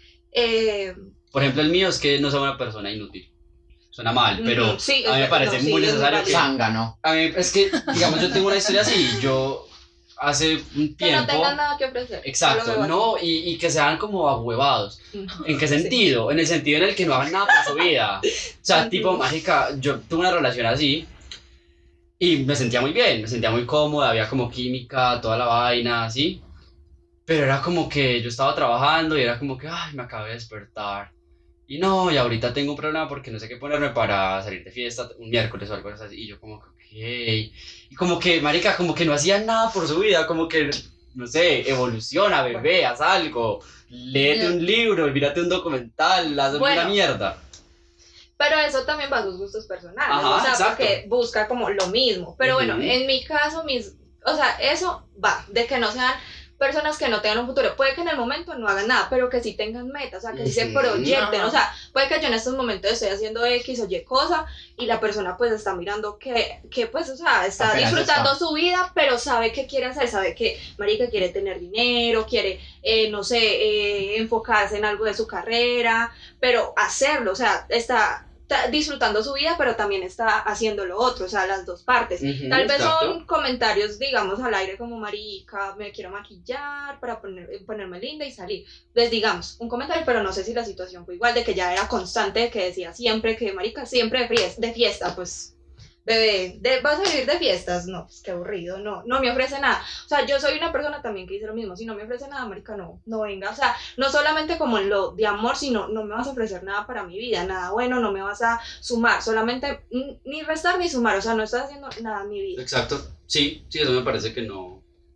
Por ejemplo, el mío es que no soy una persona inútil. Suena mal, pero sí, a mí me parece muy necesario que... Zángano. A mí es que, digamos, yo tengo una historia así, yo hace un tiempo... Que no tengan nada que ofrecer. Exacto, no, y que sean como ahuevados. ¿En qué sentido? En el sentido en el que no hagan nada por su vida. O sea, tipo, mágica, yo tuve una relación así y me sentía muy bien, me sentía muy cómoda, había como química, toda la vaina, así. Pero era como que yo estaba trabajando y era como que, ay, me acabé de despertar. Y no, y ahorita tengo un problema porque no sé qué ponerme para salir de fiesta un miércoles o algo así. Y yo como que, ok. Y como que, marica, como que no hacía nada por su vida, como que, no sé, evoluciona, bebé, haz algo. Léete un libro, mírate un documental, haz una mierda. Pero eso también va a sus gustos personales, Ajá, o sea, exacto. Porque busca como lo mismo. Pero bueno, en mi caso, o sea, eso va, de que no sean personas que no tengan un futuro. Puede que en el momento no hagan nada, pero que sí tengan metas, o sea, que sí se proyecten. O sea, puede que yo en estos momentos estoy haciendo X o Y cosa y la persona pues está mirando que pues, o sea, está disfrutando su vida, pero sabe qué quiere hacer, sabe que, marica, quiere tener dinero, quiere, no sé, enfocarse en algo de su carrera, pero hacerlo, o sea, está disfrutando su vida, pero también está haciendo lo otro, o sea, las dos partes. Tal vez son comentarios, digamos, al aire como, marica, me quiero maquillar para ponerme linda y salir. Les digamos, un comentario, pero no sé si la situación fue igual, de que ya era constante, que decía siempre que, marica, siempre de fiesta, pues, bebé, ¿vas a vivir de fiestas? No, pues qué aburrido, no me ofrece nada. O sea, yo soy una persona también que dice lo mismo, si no me ofrece nada, marica, no venga. O sea, no solamente como en lo de amor, sino no me vas a ofrecer nada para mi vida, nada bueno, no me vas a sumar, solamente ni restar ni sumar, o sea, no estás haciendo nada en mi vida. Exacto, sí, eso me parece que no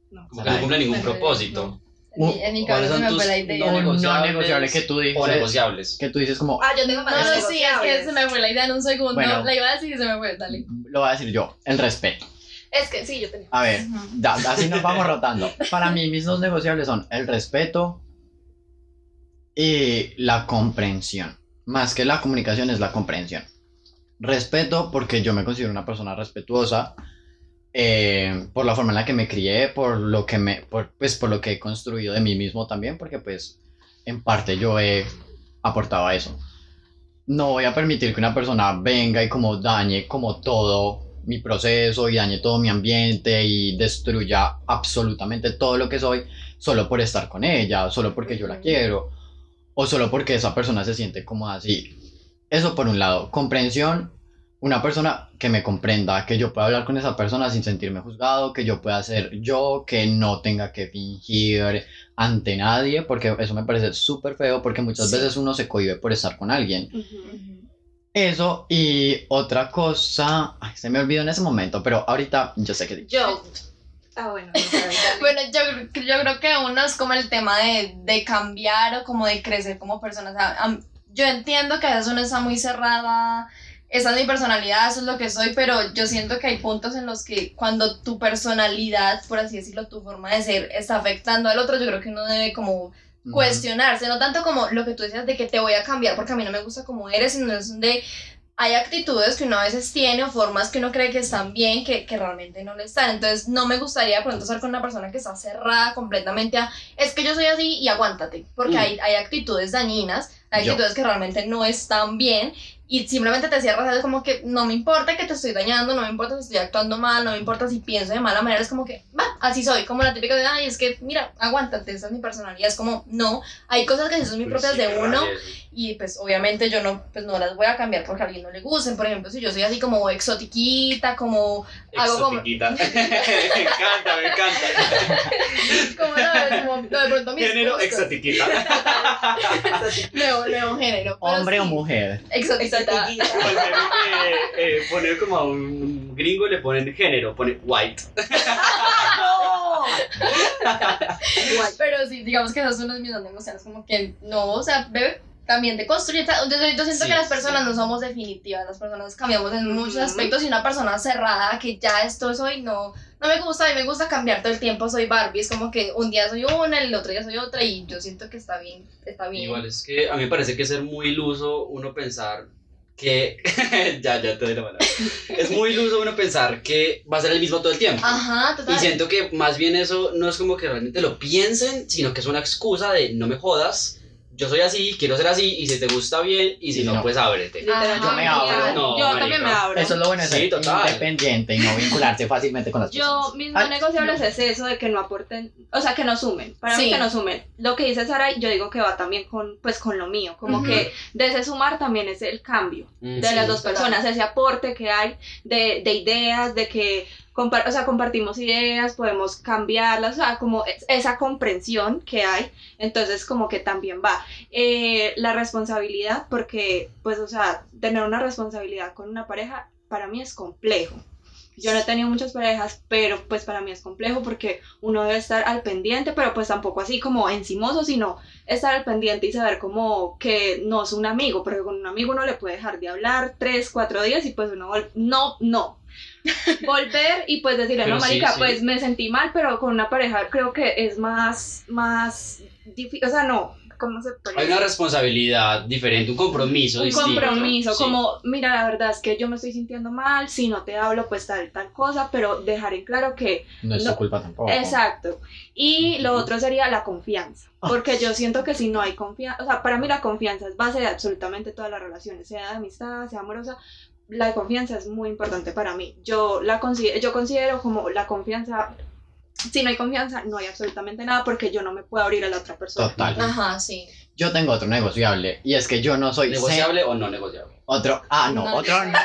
No. Como que no cumple ningún propósito. En mi cabeza se me fue la idea. Un no negociables negociable que tú dices. O negociables. Que tú dices como, Ah, yo tengo más No, sí, es que negociables. se me fue la idea en un segundo. Bueno. La iba a decir y se me fue, dale. lo voy a decir yo, el respeto. Es que sí, yo tenía. A ver, Ujú. así nos vamos rotando. Para mí, mis dos negociables son el respeto y la comprensión. Más que la comunicación es la comprensión. Respeto porque yo me considero una persona respetuosa por la forma en la que me crié, por lo que por lo que he construido de mí mismo también, porque pues en parte yo he aportado a eso. No voy a permitir que una persona venga y como dañe como todo mi proceso y dañe todo mi ambiente y destruya absolutamente todo lo que soy solo por estar con ella, solo porque yo la quiero o solo porque esa persona se siente cómoda así. Eso por un lado. Comprensión, una persona que me comprenda, que yo pueda hablar con esa persona sin sentirme juzgado, que yo pueda ser yo, que no tenga que fingir ante nadie, porque eso me parece súper feo, porque muchas Sí. veces uno se cohíbe por estar con alguien. Ujú. Eso y otra cosa, ay, se me olvidó en ese momento, pero ahorita yo sé que digo. Yo. Ah, bueno. No, dale. Bueno, yo creo que uno es como el tema de cambiar o como de crecer como persona. O sea, yo entiendo que a veces uno está muy cerrada, esa es mi personalidad, eso es lo que soy, pero yo siento que hay puntos en los que cuando tu personalidad, por así decirlo, tu forma de ser está afectando al otro, yo creo que uno debe como cuestionarse, no tanto como lo que tú decías de que te voy a cambiar porque a mí no me gusta como eres, sino es donde hay actitudes que uno a veces tiene o formas que uno cree que están bien que realmente no lo están. Entonces no me gustaría de pronto estar con una persona que está cerrada completamente a es que yo soy así y aguántate, porque hay actitudes dañinas, hay Yo. actitudes que realmente no están bien y simplemente te cierras, es como que no me importa que te estoy dañando, no me importa si estoy actuando mal, no me importa si pienso de mala manera, es como que, va, así soy, como la típica de, ay, es que, mira, aguántate, esa es mi personalidad, es como, no, hay cosas que sí son muy propias de uno y pues obviamente yo no, pues no las voy a cambiar porque a alguien no le gusten, por ejemplo, si yo soy así como exotiquita, como, hago como, Exotiquita. Me encanta. como no, de pronto mis Género gustos. exotiquita. Nuevo género. pero Hombre sí, o mujer. Exotiquita. Exotiquita. Poner como a un gringo le ponen género, pone white. Pero sí, digamos que esos son los mis dos negociables, como que no, o sea, bebé, también te construye. Yo siento Sí, que las personas sí. no somos definitivas, las personas cambiamos en muchos Ujú. aspectos y una persona cerrada que ya esto soy, no me gusta, a mí me gusta cambiar todo el tiempo, soy Barbie, es como que un día soy una, el otro día soy otra y yo siento que está bien. Igual es que a mí me parece que es ser muy iluso uno pensar que. ya te doy la palabra. Es muy iluso uno pensar que va a ser el mismo todo el tiempo. Ajá, total. Y siento que más bien eso no es como que realmente lo piensen, sino que es una excusa de no me jodas, yo soy así, quiero ser así, y si te gusta bien, y si Y no, no. pues ábrete. Literal, Yo me abro. No, yo marica. también me abro. Eso es lo bueno de Sí, ser total. independiente y no vincularse fácilmente con las Yo, personas. mis Ay, no negociables es eso de que no aporten, o sea, que no sumen, para mí Sí. que no sumen. Lo que dice Sara, yo digo que va también con lo mío, como Ujú. que de ese sumar también es el cambio de Sí. las dos total. personas, ese aporte que hay de ideas, de que o sea, compartimos ideas, podemos cambiarlas, o sea, como esa comprensión que hay, entonces como que también va. La responsabilidad, porque pues, o sea, tener una responsabilidad con una pareja para mí es complejo. Yo no he tenido muchas parejas, pero pues para mí es complejo porque uno debe estar al pendiente, pero pues tampoco así como encimoso, sino estar al pendiente y saber como que no es un amigo, porque con un amigo uno le puede dejar de hablar 3, 4 días y pues uno no. Volver y pues decirle, Pero no, sí, marica, sí. pues me sentí mal, pero con una pareja creo que es más difícil, o sea, no, ¿cómo se puede Hay decir? una responsabilidad diferente, un compromiso Un distinto. compromiso, Sí. como, mira, la verdad es que yo me estoy sintiendo mal, si no te hablo, pues tal cosa, pero dejar en claro que, No es no. su culpa tampoco. exacto. Y lo otro sería la confianza, porque yo siento que si no hay confianza, o sea, para mí la confianza es base de absolutamente todas las relaciones, sea de amistad, sea amorosa, la confianza es muy importante para mí. Yo considero como la confianza, si no hay confianza, no hay absolutamente nada, porque yo no me puedo abrir a la otra persona. Total. Ajá, sí. Yo tengo otro negociable y es que yo no soy ¿Negociable o no negociable? otro No. otro no.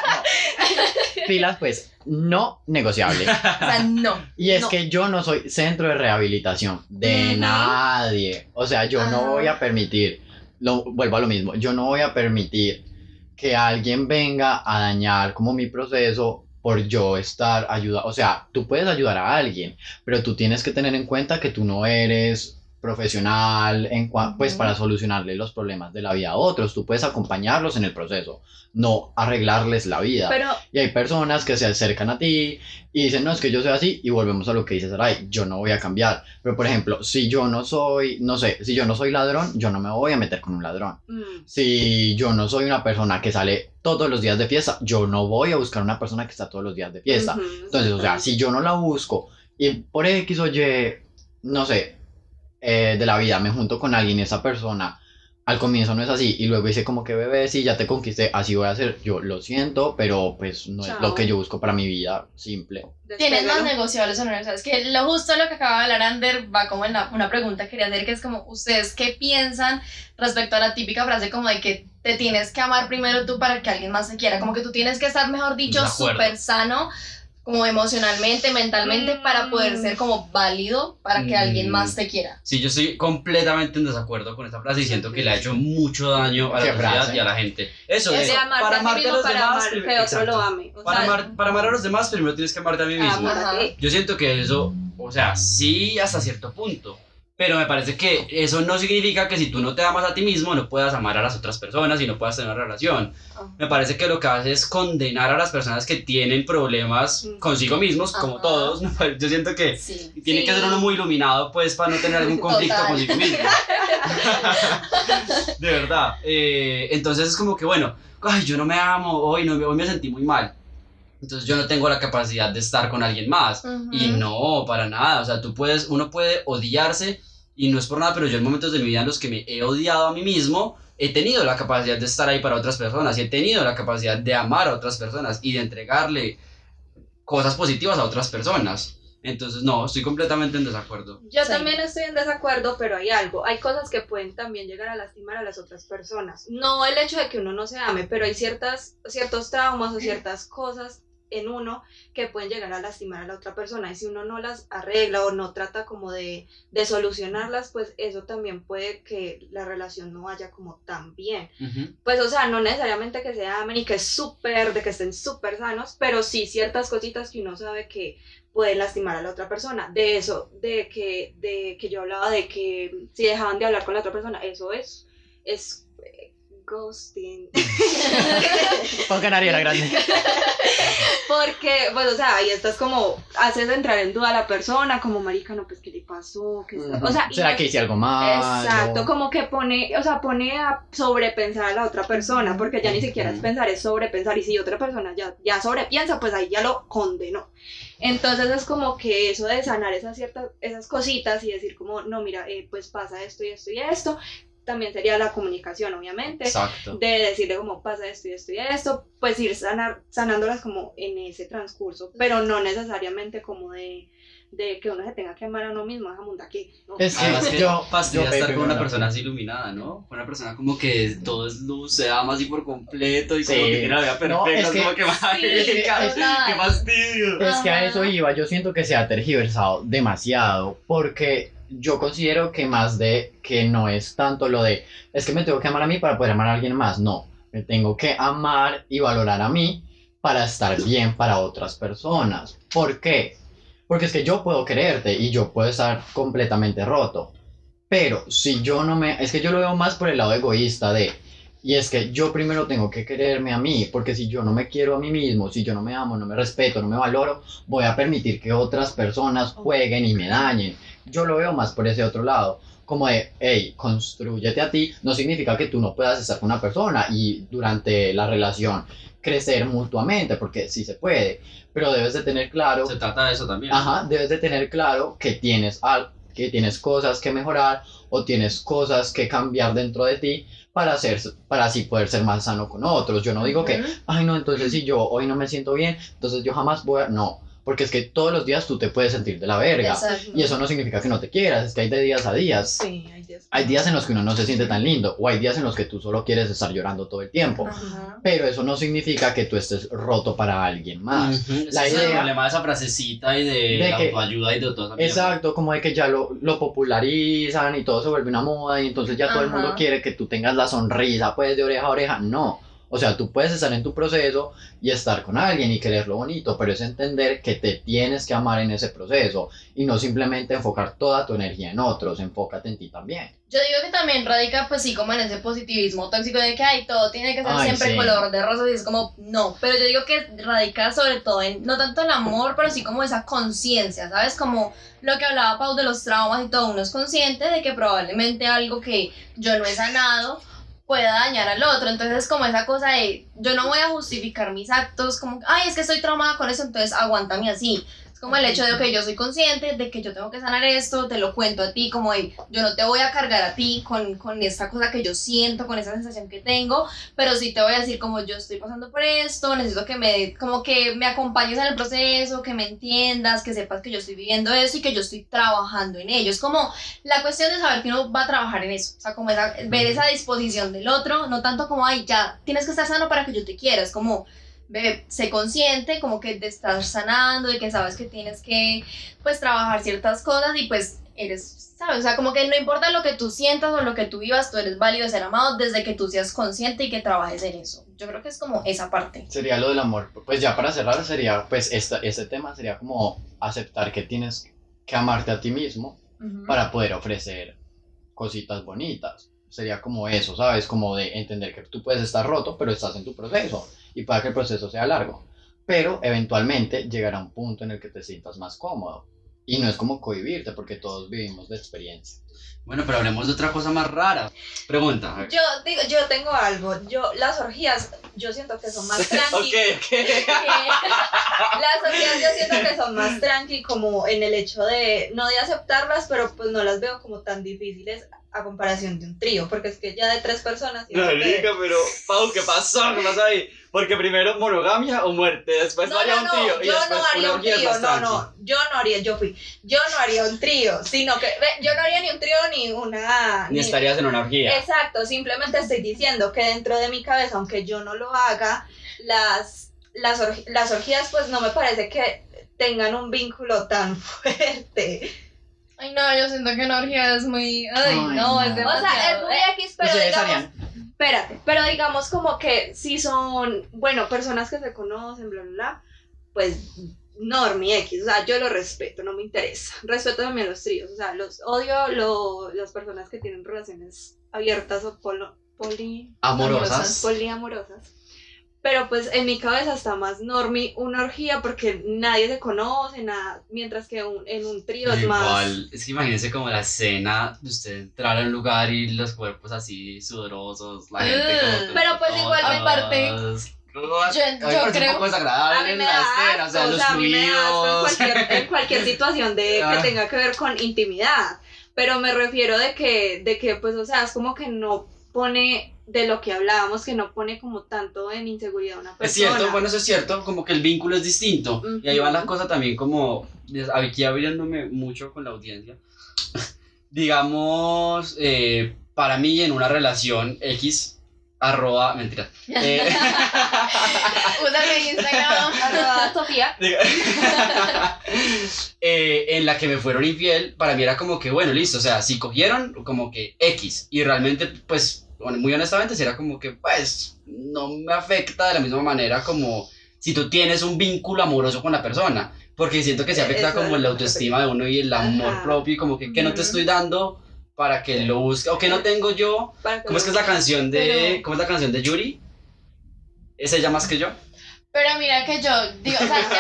Pilas pues, no negociable. O sea, no. Y es No. que yo no soy centro de rehabilitación de Ujú. nadie. O sea, yo no Ah. voy a permitir, vuelvo a lo mismo, yo no voy a permitir que alguien venga a dañar como mi proceso por yo estar ayudando. O sea, tú puedes ayudar a alguien, pero tú tienes que tener en cuenta que tú no eres profesional pues para solucionarle los problemas de la vida a otros. Tú puedes acompañarlos en el proceso, no arreglarles la vida. Pero Y hay personas que se acercan a ti y dicen, no, es que yo soy así, y volvemos a lo que dice Saray, yo no voy a cambiar. Pero, por ejemplo, si yo no soy, no sé, si yo no soy ladrón, yo no me voy a meter con un ladrón. Si yo no soy una persona que sale todos los días de fiesta, yo no voy a buscar una persona que está todos los días de fiesta. Entonces, o sea, si yo no la busco y por X o Y, no sé, de la vida me junto con alguien y esa persona al comienzo no es así y luego dice como que bebé, sí, ya te conquisté, así voy a hacer, yo lo siento, pero pues no es Chao. lo que yo busco para mi vida, simple. ¿Tienes más despégalo. negociables o no negociables? Que lo justo lo que acaba de hablar Ander va como en una pregunta que quería hacer, que es como, ¿ustedes qué piensan respecto a la típica frase como de que te tienes que amar primero tú para que alguien más te quiera? Como que tú tienes que estar, mejor dicho, De acuerdo. súper sano, como emocionalmente, mentalmente, para poder ser como válido para que alguien más te quiera. Sí, yo estoy completamente en desacuerdo con esta frase y siento que le ha hecho mucho daño a la ¿Qué sociedad frase? y a la gente. Eso Es es, de amarse a sí amarte mismo para amar que otro exacto. lo ame. O Para sea, para amar a los demás, primero tienes que amarte a mí mismo. amarte. Yo siento que eso, o sea, sí hasta cierto punto, pero me parece que eso no significa que si tú no te amas a ti mismo no puedas amar a las otras personas y no puedas tener una relación. Me parece que lo que hace es condenar a las personas que tienen problemas consigo mismos, como Ajá. todos. Yo siento que Sí. tiene Sí. que ser uno muy iluminado, pues, para no tener algún conflicto Total. consigo mismo. De verdad. Entonces es como que, bueno, ay, yo no me amo, hoy me sentí muy mal. Entonces yo no tengo la capacidad de estar con alguien más. Ujú. Y no, para nada. O sea, uno puede odiarse y no es por nada, pero yo en momentos de mi vida en los que me he odiado a mí mismo, he tenido la capacidad de estar ahí para otras personas y he tenido la capacidad de amar a otras personas y de entregarle cosas positivas a otras personas. Entonces, no, estoy completamente en desacuerdo. Yo Sí. también estoy en desacuerdo, pero hay algo. Hay cosas que pueden también llegar a lastimar a las otras personas. No el hecho de que uno no se ame, pero hay ciertos traumas o ciertas cosas en uno que pueden llegar a lastimar a la otra persona. Y si uno no las arregla o no trata como de solucionarlas, pues eso también puede que la relación no vaya como tan bien. Pues, o sea, no necesariamente que se amen y que de que estén súper sanos, pero sí ciertas cositas que uno sabe que pueden lastimar a la otra persona. De eso, de que yo hablaba de que si dejaban de hablar con la otra persona, eso es ghosting. Pongan Ariela Grande. Porque, pues, o sea, ahí estás como, haces entrar en duda a la persona, como, marica, no, pues, ¿qué le pasó? ¿Qué está-?" O sea, y ¿Será que hice algo malo? exacto, como que pone a sobrepensar a la otra persona, porque ya ni siquiera es pensar, es sobrepensar, y si otra persona ya sobrepiensa, pues ahí ya lo condenó. Entonces es como que eso de sanar esas cositas y decir como, no, mira, pues pasa esto y esto y esto, también sería la comunicación, obviamente, Exacto. de decirle como pasa esto y esto y esto, pues ir sanándolas como en ese transcurso, pero no necesariamente como de que uno se tenga que amar a uno mismo, esa munda que no. Es que Además que yo fastidia estar con una primero. persona así iluminada, ¿no? Una persona como que todo es luz, se ama así por completo y como Sí. que tiene la vida perfecta, No, es que- como que marica, total. qué fastidio. Es que a Ajá. eso iba, yo siento que se ha tergiversado demasiado, porque yo considero que más de que no es tanto lo de, es que me tengo que amar a mí para poder amar a alguien más, no, me tengo que amar y valorar a mí para estar bien para otras personas. ¿Por qué? Porque es que yo puedo quererte y yo puedo estar completamente roto, pero si yo no me, es que yo lo veo más por el lado egoísta de, y es que yo primero tengo que quererme a mí, porque si yo no me quiero a mí mismo, si yo no me amo, no me respeto, no me valoro, voy a permitir que otras personas jueguen y me dañen. Yo lo veo más por ese otro lado, como de, hey, constrúyete a ti, no significa que tú no puedas estar con una persona y durante la relación crecer mutuamente, porque sí se puede, pero debes de tener claro, Se trata de eso también. ajá, debes de tener claro que tienes cosas que mejorar o tienes cosas que cambiar dentro de ti para así poder ser más sano con otros. Yo no digo que, ay no, entonces si yo hoy no me siento bien, entonces yo jamás voy a, no, porque es que todos los días tú te puedes sentir de la verga. Exacto. Y eso no significa que no te quieras, es que hay de días a días. Sí, hay días. Hay días en los que uno no se siente tan lindo, o hay días en los que tú solo quieres estar llorando todo el tiempo. Ajá. Pero eso no significa que tú estés roto para alguien más. Ujú, ese La es el idea- problema de esa frasecita y de que- autoayuda y de toda esa mierda. Exacto, como de que ya lo popularizan y todo se vuelve una moda y entonces ya todo el mundo Ajá. quiere que tú tengas la sonrisa pues de oreja a oreja. No, O sea, tú puedes estar en tu proceso y estar con alguien y quererlo bonito, pero es entender que te tienes que amar en ese proceso y no simplemente enfocar toda tu energía en otros, enfócate en ti también. Yo digo que también radica, pues sí, como en ese positivismo tóxico de que ay, todo tiene que ser Ay, siempre sí. color de rosas y es como, no, pero yo digo que radica sobre todo en, no tanto el amor, pero sí como esa conciencia, ¿sabes? Como lo que hablaba Pau de los traumas y todo, uno es consciente de que probablemente algo que yo no he sanado pueda dañar al otro, entonces es como esa cosa de, yo no voy a justificar mis actos como, ay, es que estoy traumada con eso, entonces aguántame así. Es como el hecho de, ok, yo soy consciente de que yo tengo que sanar esto, te lo cuento a ti, como, hey, yo no te voy a cargar a ti con esta cosa que yo siento, con esa sensación que tengo, pero sí te voy a decir como yo estoy pasando por esto, necesito como que me acompañes en el proceso, que me entiendas, que sepas que yo estoy viviendo eso y que yo estoy trabajando en ello. Es como la cuestión de saber que uno va a trabajar en eso, o sea, como ver esa disposición del otro, no tanto como, ay, ya, tienes que estar sano para que yo te quiera, es como, bebé, sé consciente como que te estás sanando, de que sabes que tienes que, pues, trabajar ciertas cosas y pues eres, ¿sabes? O sea, como que no importa lo que tú sientas o lo que tú vivas, tú eres válido de ser amado desde que tú seas consciente y que trabajes en eso. Yo creo que es como esa parte. Sería lo del amor. Pues ya para cerrar sería, pues este tema sería como aceptar que tienes que amarte a ti mismo para poder ofrecer cositas bonitas. Sería como eso, ¿sabes? Como de entender que tú puedes estar roto, pero estás en tu proceso y para que el proceso sea largo. Pero eventualmente llegará un punto en el que te sientas más cómodo. Y no es como cohibirte, porque todos vivimos de experiencia. Bueno, pero hablemos de otra cosa más rara. Pregunta. A ver. Yo tengo algo. Las orgías, yo siento que son más tranqui. Ok. Las orgías yo siento que son más tranqui, como en el hecho de, no de aceptarlas, pero pues no las veo como tan difíciles a comparación de un trío, porque es que ya de 3 personas... Marica, pero Pau, ¿qué pasó? ¿Qué pasó ahí? Porque primero monogamia o muerte, después no, haría un trío y yo después no haría una un orgía trío, más tranqui. yo no haría, yo no haría un trío, sino que, yo no haría ni un trío ni una... Ni estarías en una orgía. Exacto, simplemente estoy diciendo que dentro de mi cabeza, aunque yo no lo haga, las orgías pues no me parece que tengan un vínculo tan fuerte. Ay, no, yo siento que una orgía es muy... Ay, no, no. es O demasiado. sea, es muy X, pero ¿Ustedes digamos... harían? Espérate, pero digamos como que si son, bueno, personas que se conocen, bla, bla, bla, pues normie X, o sea, yo lo respeto, no me interesa. Respeto también los tríos, o sea, los odio las personas que tienen relaciones abiertas o Amorosas. poliamorosas. Pero pues en mi cabeza está más normie una orgía porque nadie se conoce, nada, mientras que en un trío es más... Igual, es que imagínense como la escena de usted entrar a un lugar y los cuerpos así sudorosos, la gente como... Pero pues igual, aparte, yo creo- un poco desagradable A mí en me la da escena, o sea, asco, los o sea, a mí me da asco fluidos. en cualquier situación que tenga que ver con intimidad, pero me refiero de que pues, o sea, es como que no pone de lo que hablábamos, que no pone como tanto en inseguridad a una persona. Es cierto, bueno, eso es cierto, como que el vínculo es distinto. Y ahí va la cosa también como, aquí abriéndome mucho con la audiencia. Digamos, para mí en una relación X, mentira. Usa mi Instagram. Sofía. En la que me fueron infiel, para mí era como que, bueno, listo, o sea, si cogieron, como que X, y realmente, pues, muy honestamente, era como que, pues, no me afecta de la misma manera como si tú tienes un vínculo amoroso con la persona, porque siento que se afecta Eso como es la lo autoestima de uno y el amor Ajá. propio, y como que no te estoy dando para que lo busque, o que no tengo yo. ¿Cómo es que es la canción de, Pero- cómo es la canción de Yuri? ¿Es ella más que yo? Pero mira que yo digo, o sea, que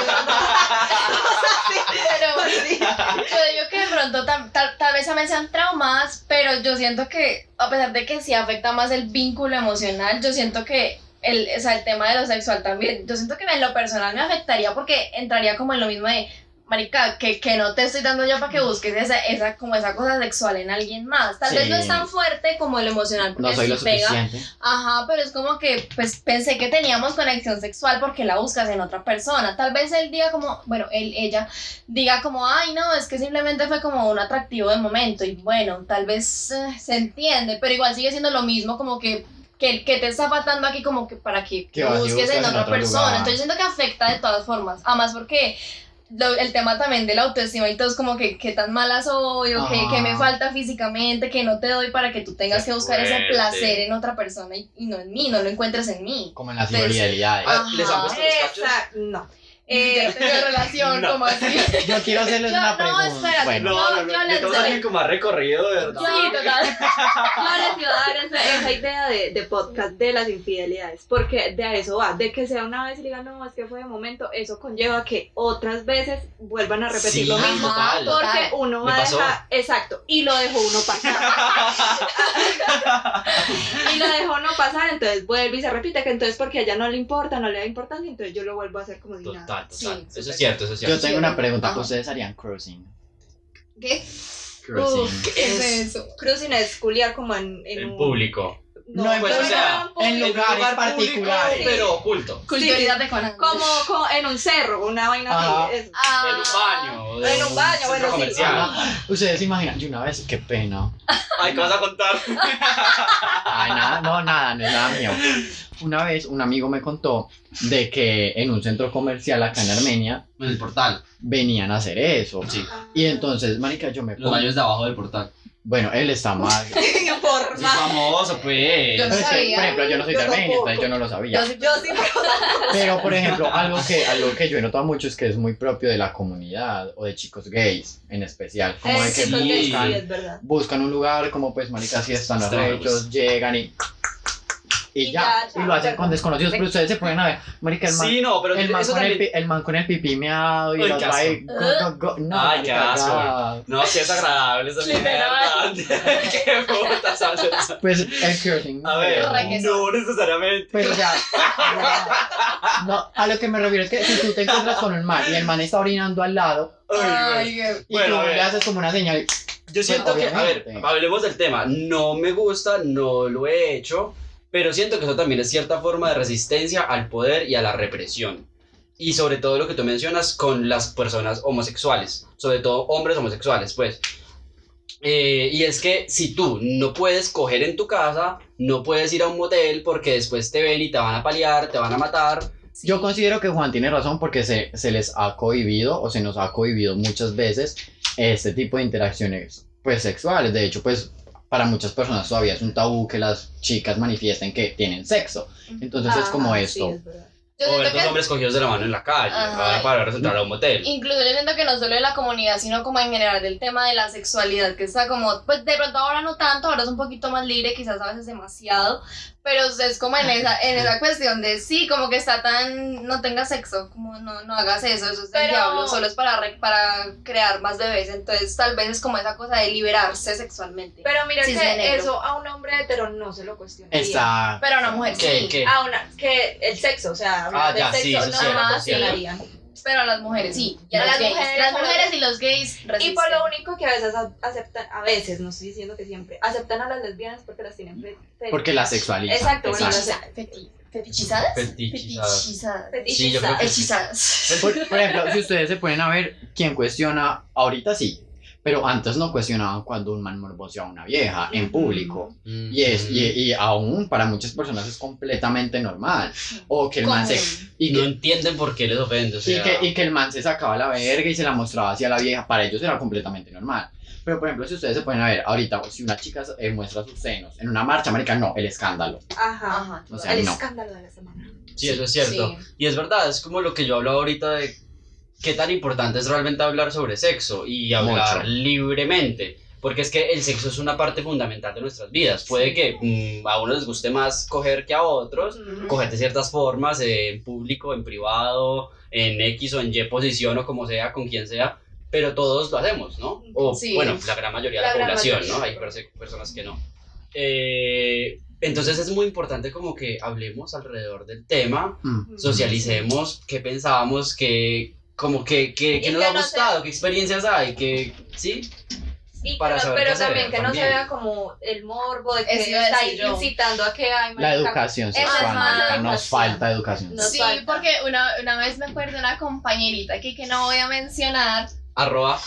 pero yo digo que de pronto tal vez a mí sean traumas, pero yo siento que a pesar de que sí afecta más el vínculo emocional, yo siento que o sea, el tema de lo sexual también, yo siento que en lo personal me afectaría porque entraría como en lo mismo de marica, que no te estoy dando yo para que busques esa cosa sexual en alguien más. Tal vez no es tan fuerte como el emocional, porque No soy lo sí pega. suficiente. Ajá, pero es como que, pues, pensé que teníamos conexión sexual porque la buscas en otra persona. Tal vez él diga como, bueno, ella diga como, ay, no, es que simplemente fue como un atractivo de momento. Y bueno, tal vez se entiende, pero igual sigue siendo lo mismo, como que te está faltando aquí como que para que Que vas y busques buscas en en otra otro persona. lugar. Entonces siento que afecta de todas formas. Además porque el tema también de la autoestima y todo es como que qué tan mala soy o que me falta físicamente, que no te doy para que tú tengas que buscar ese placer en otra persona y no en mí, no lo encuentres en mí. Como en las Entonces, infidelidades. ¿Les han puesto los cachos? No. Yo no tengo relación, No. como así. Yo quiero hacerles Yo- una no, pregunta. espérate, Bueno, no, yo les Necesitamos a doy. alguien con más recorrido, de verdad. Sí, total. Yo les iba a dar esa idea de podcast de las infidelidades, porque de a eso va, de que sea una vez y digan, no, es que fue de momento, eso conlleva que otras veces vuelvan a repetir Sí, lo mismo, total. porque uno Me va a pasó. dejar, exacto, y lo dejó uno pasar. Y lo dejó uno pasar, entonces vuelve y se repite, que entonces porque a ella no le importa, no le da importancia, entonces yo lo vuelvo a hacer como si nada. Total. Sí, Eso súper. es cierto, eso es cierto. yo tengo una pregunta. Ajá. ¿Ustedes harían cruising? ¿Qué? Cruising. ¿Qué es eso? Cruising es culiar como en En un... público. No, en Pues, o sea, en lugares particulares. Pero oculto. Culturalidad de Conan. como en un cerro, una vaina Ajá. así. eso. En un baño. En un baño, centro bueno, sí. comercial. Ustedes se imaginan, yo una vez, qué pena. Ay, ¿qué vas a contar? Ay, nada, no es nada mío. Una vez un amigo me contó de que en un centro comercial acá en Armenia En el portal. venían a hacer eso. Sí. Y entonces, marica, yo me Los pongo. baños de abajo del portal. Bueno, él está mal. Por Es más. famoso, pues. Yo no Pero es que, sabía. por ejemplo, yo no soy de Yo Armenia, tampoco. entonces yo no lo sabía. Yo sí, Pero, por ejemplo, algo que yo he notado mucho es que es muy propio de la comunidad o de chicos gays en especial. Como de que sí, porque sí, buscan, es verdad. buscan un lugar, como pues, marica, si están Están arrechos, llegan y Y ya, ya, y lo hacen ya. con desconocidos, pero ustedes se pueden a ver, marica, el man, Sí, no, pero el man eso con también. el man con el pipí meado y Uy, los qué va ahí, no, Ay, qué marica, asco, ya. No, sí es agradable esa Literal. mierda. Qué putas haces eso. Pues el cruising. A ver, Re que no necesariamente. Pues o sea, no, a lo que me refiero es que si tú te encuentras con un man y el man está orinando al lado Ay, y Bueno, tú a ver. le haces como una señal, Yo siento que, a ver, obviamente. hablemos del tema. No me gusta, no lo he hecho, pero siento que eso también es cierta forma de resistencia al poder y a la represión. Y sobre todo lo que tú mencionas con las personas homosexuales, sobre todo hombres homosexuales, pues. Y es que si tú no puedes coger en tu casa, no puedes ir a un motel porque después te ven y te van a paliar, te van a matar. Yo considero que Juan tiene razón porque se les ha cohibido o se nos ha cohibido muchas veces este tipo de interacciones pues sexuales. De hecho, pues para muchas personas todavía es un tabú que las chicas manifiesten que tienen sexo. Entonces es como Ajá, esto. sí, es verdad. Yo O ver siento dos que hombres cogidos de la mano en la calle, Ajá. para entrar a un motel. incluso yo siento que no solo de la comunidad, sino como en general del tema de la sexualidad, que está como, pues de pronto ahora no tanto, ahora es un poquito más libre, quizás a veces demasiado, pero es como en esa cuestión de sí, como que está tan, no tengas sexo, como no hagas eso es del Pero- diablo, solo es para crear más bebés, entonces tal vez es como esa cosa de liberarse sexualmente. Pero mira Sí, que sí, negro. eso a un hombre hetero no se lo cuestiona. Exacto. Pero a una mujer ¿Qué? sí, ¿Qué? Que el sexo, o sea, hablar del ya, sí, sexo eso es no cierto, lo sí. cuestionarían. pero a las mujeres sí, y a A los las gays. mujeres, Las a las- mujeres y los gays Y resisten. por lo único que a veces aceptan, a veces, no estoy diciendo que siempre, aceptan a las lesbianas porque las tienen Porque la sexualizan. Exacto, bueno, Exacto. Fetichizadas. Fetichizadas. Fetichizadas. Sí, yo creo que sí. Hechizadas. Por ejemplo, si ustedes se pueden a ver, quien cuestiona, ahorita sí, pero antes no cuestionaban cuando un man morboseaba a una vieja en público. Y aún para muchas personas es completamente normal. O que el man se... Y No que, entienden por qué les ofende, o sea. y que el man se sacaba la verga y se la mostraba hacia la vieja, para ellos era completamente normal. Pero por ejemplo, si ustedes se pueden a ver, ahorita, si una chica muestra sus senos en una marcha, marica, no, el escándalo. Ajá. Ajá. O sea, El no. escándalo de la semana. Sí, eso es cierto. Y es verdad, es como lo que yo hablaba ahorita de qué tan importante es realmente hablar sobre sexo y hablar Mucho. libremente. Porque es que el sexo es una parte fundamental de nuestras vidas. Puede que a unos les guste más coger que a otros, coger de ciertas formas, en público, en privado, en X o en Y posición o como sea, con quien sea, pero todos lo hacemos, ¿no? O Sí. bueno, la gran mayoría de La la gran población, mayoría. ¿no? Hay personas que no. Entonces es muy importante como que hablemos alrededor del tema, socialicemos qué pensábamos, qué nos que ha no gustado, qué experiencias hay, que sí. Y Para que no- saber pero qué hacer, también que no se también. vea como el morbo de que Eso iba a está decir yo. incitando a que hay La educación Esa es sexual, mala marica, nos educación. falta educación. Nos Sí, falta. porque una vez me acuerdo de una compañerita que no voy a mencionar, Arroba.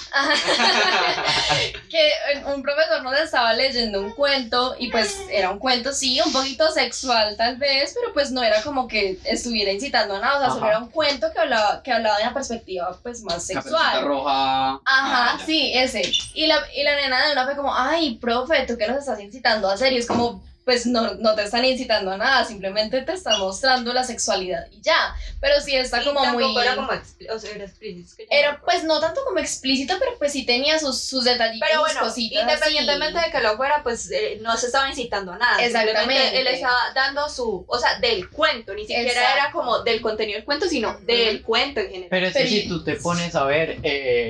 Que un profesor nos estaba leyendo un cuento y pues era un cuento, sí, un poquito sexual tal vez, pero pues no era como que estuviera incitando a nada, o sea, solo Ajá. era un cuento que hablaba de una perspectiva pues más Caperucita sexual. roja. Ajá, ya. sí, ese. Y la nena de una fue como, ay, profe, ¿tú qué nos estás incitando a hacer? Y es como, pues no te están incitando a nada, simplemente te están mostrando la sexualidad y ya. Pero sí está Y como muy... tampoco era como o sea, era explícito. es que yo no Era recuerdo. pues no tanto como explícito, pero pues sí tenía sus detallitos, Pero sus bueno, cositas. independientemente así. de que lo fuera, pues no se estaba incitando a nada. Exactamente. Simplemente él estaba dando o sea, del cuento, ni siquiera Exacto. era como del contenido del cuento, sino Ujú. del cuento en general. Pero es que Pero si y- tú te pones a ver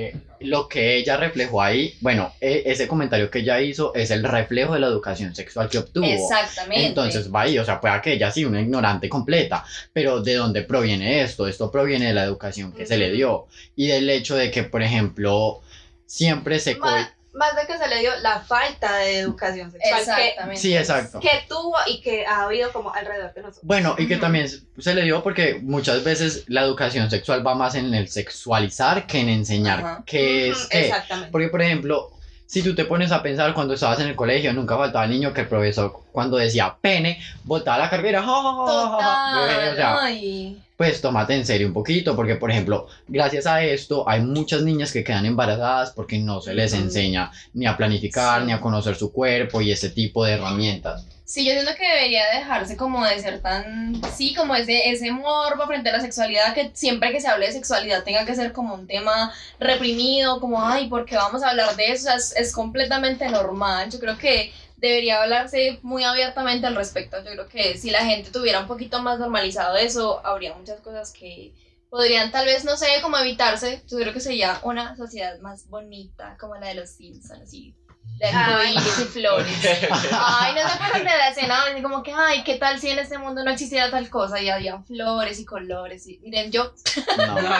lo que ella reflejó ahí, bueno, ese comentario que ella hizo es el reflejo de la educación sexual que obtuvo. Exactamente. Entonces va ahí, o sea, puede que ella sí, una ignorante completa, pero ¿de dónde proviene esto? Esto proviene de la educación que se le dio y del hecho de que, por ejemplo, siempre se... Más de que se le dio la falta de educación sexual Exactamente. Sí, exacto. que tuvo y que ha habido como alrededor de nosotros. Bueno, y que Ujú. también se le dio porque muchas veces la educación sexual va más en el sexualizar que en enseñar Ajá. qué Ujú, es qué. Exactamente. Porque, por ejemplo, si tú te pones a pensar cuando estabas en el colegio, nunca faltaba el niño que el profesor, cuando decía pene, botaba la carrera. ¡Ja, ja, ja, ja, ja! Total. O sea, Ay. pues tómate en serio un poquito, porque, por ejemplo, gracias a esto hay muchas niñas que quedan embarazadas porque no se les Ujú. enseña ni a planificar, Sí. ni a conocer su cuerpo y ese tipo de herramientas. Sí, yo siento que debería dejarse como de ser tan, sí, como ese morbo frente a la sexualidad, que siempre que se hable de sexualidad tenga que ser como un tema reprimido, como, ay, ¿por qué vamos a hablar de eso? O sea, es completamente normal. Yo creo que debería hablarse muy abiertamente al respecto. Yo creo que si la gente tuviera un poquito más normalizado eso, habría muchas cosas que podrían tal vez, no sé, como evitarse. Yo creo que sería una sociedad más bonita, como la de los Simpsons, así, de Ay. arcoíris y flores. Ay, no se acuerdan de la escena donde como que, ay, ¿qué tal si en este mundo no existiera tal cosa? Y había flores y colores. Y miren, yo, No. Bueno,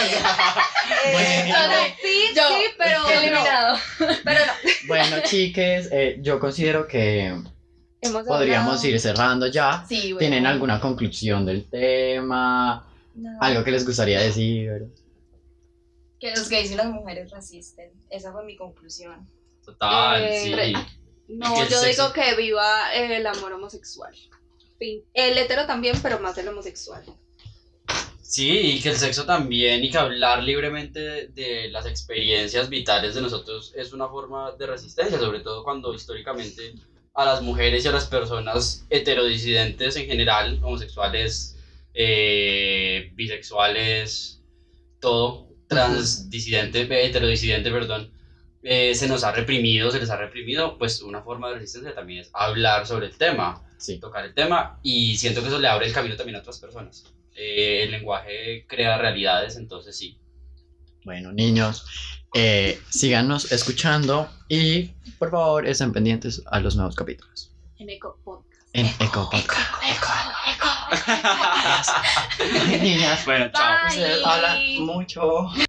sí, Yo- sí, pero no. eliminado. Pero no. Bueno, chiques, yo considero que Hemos podríamos hablado- ir cerrando ya. Sí, bueno. ¿Tienen alguna conclusión del tema? No. ¿Algo que les gustaría decir? Que los gays y las mujeres resisten. Esa fue mi conclusión. Total, sí. No, Que el yo sexo- digo que viva el amor homosexual. Fin. El hetero también, pero más el homosexual. Sí, y que el sexo también, y que hablar libremente de las experiencias vitales de nosotros es una forma de resistencia, sobre todo cuando históricamente a las mujeres y a las personas heterodisidentes en general, homosexuales, bisexuales, todo, transdisidente, heterodisidente, perdón, se nos ha reprimido, se les ha reprimido, pues una forma de resistencia también es hablar sobre el tema, Sí. tocar el tema, y siento que eso le abre el camino también a otras personas. El lenguaje crea realidades, entonces sí. Bueno, niños, síganos escuchando y por favor estén pendientes a los nuevos capítulos. En Eco Podcast. En Eco Podcast. Niñas, Bueno, chao. Bye. ustedes hablan mucho.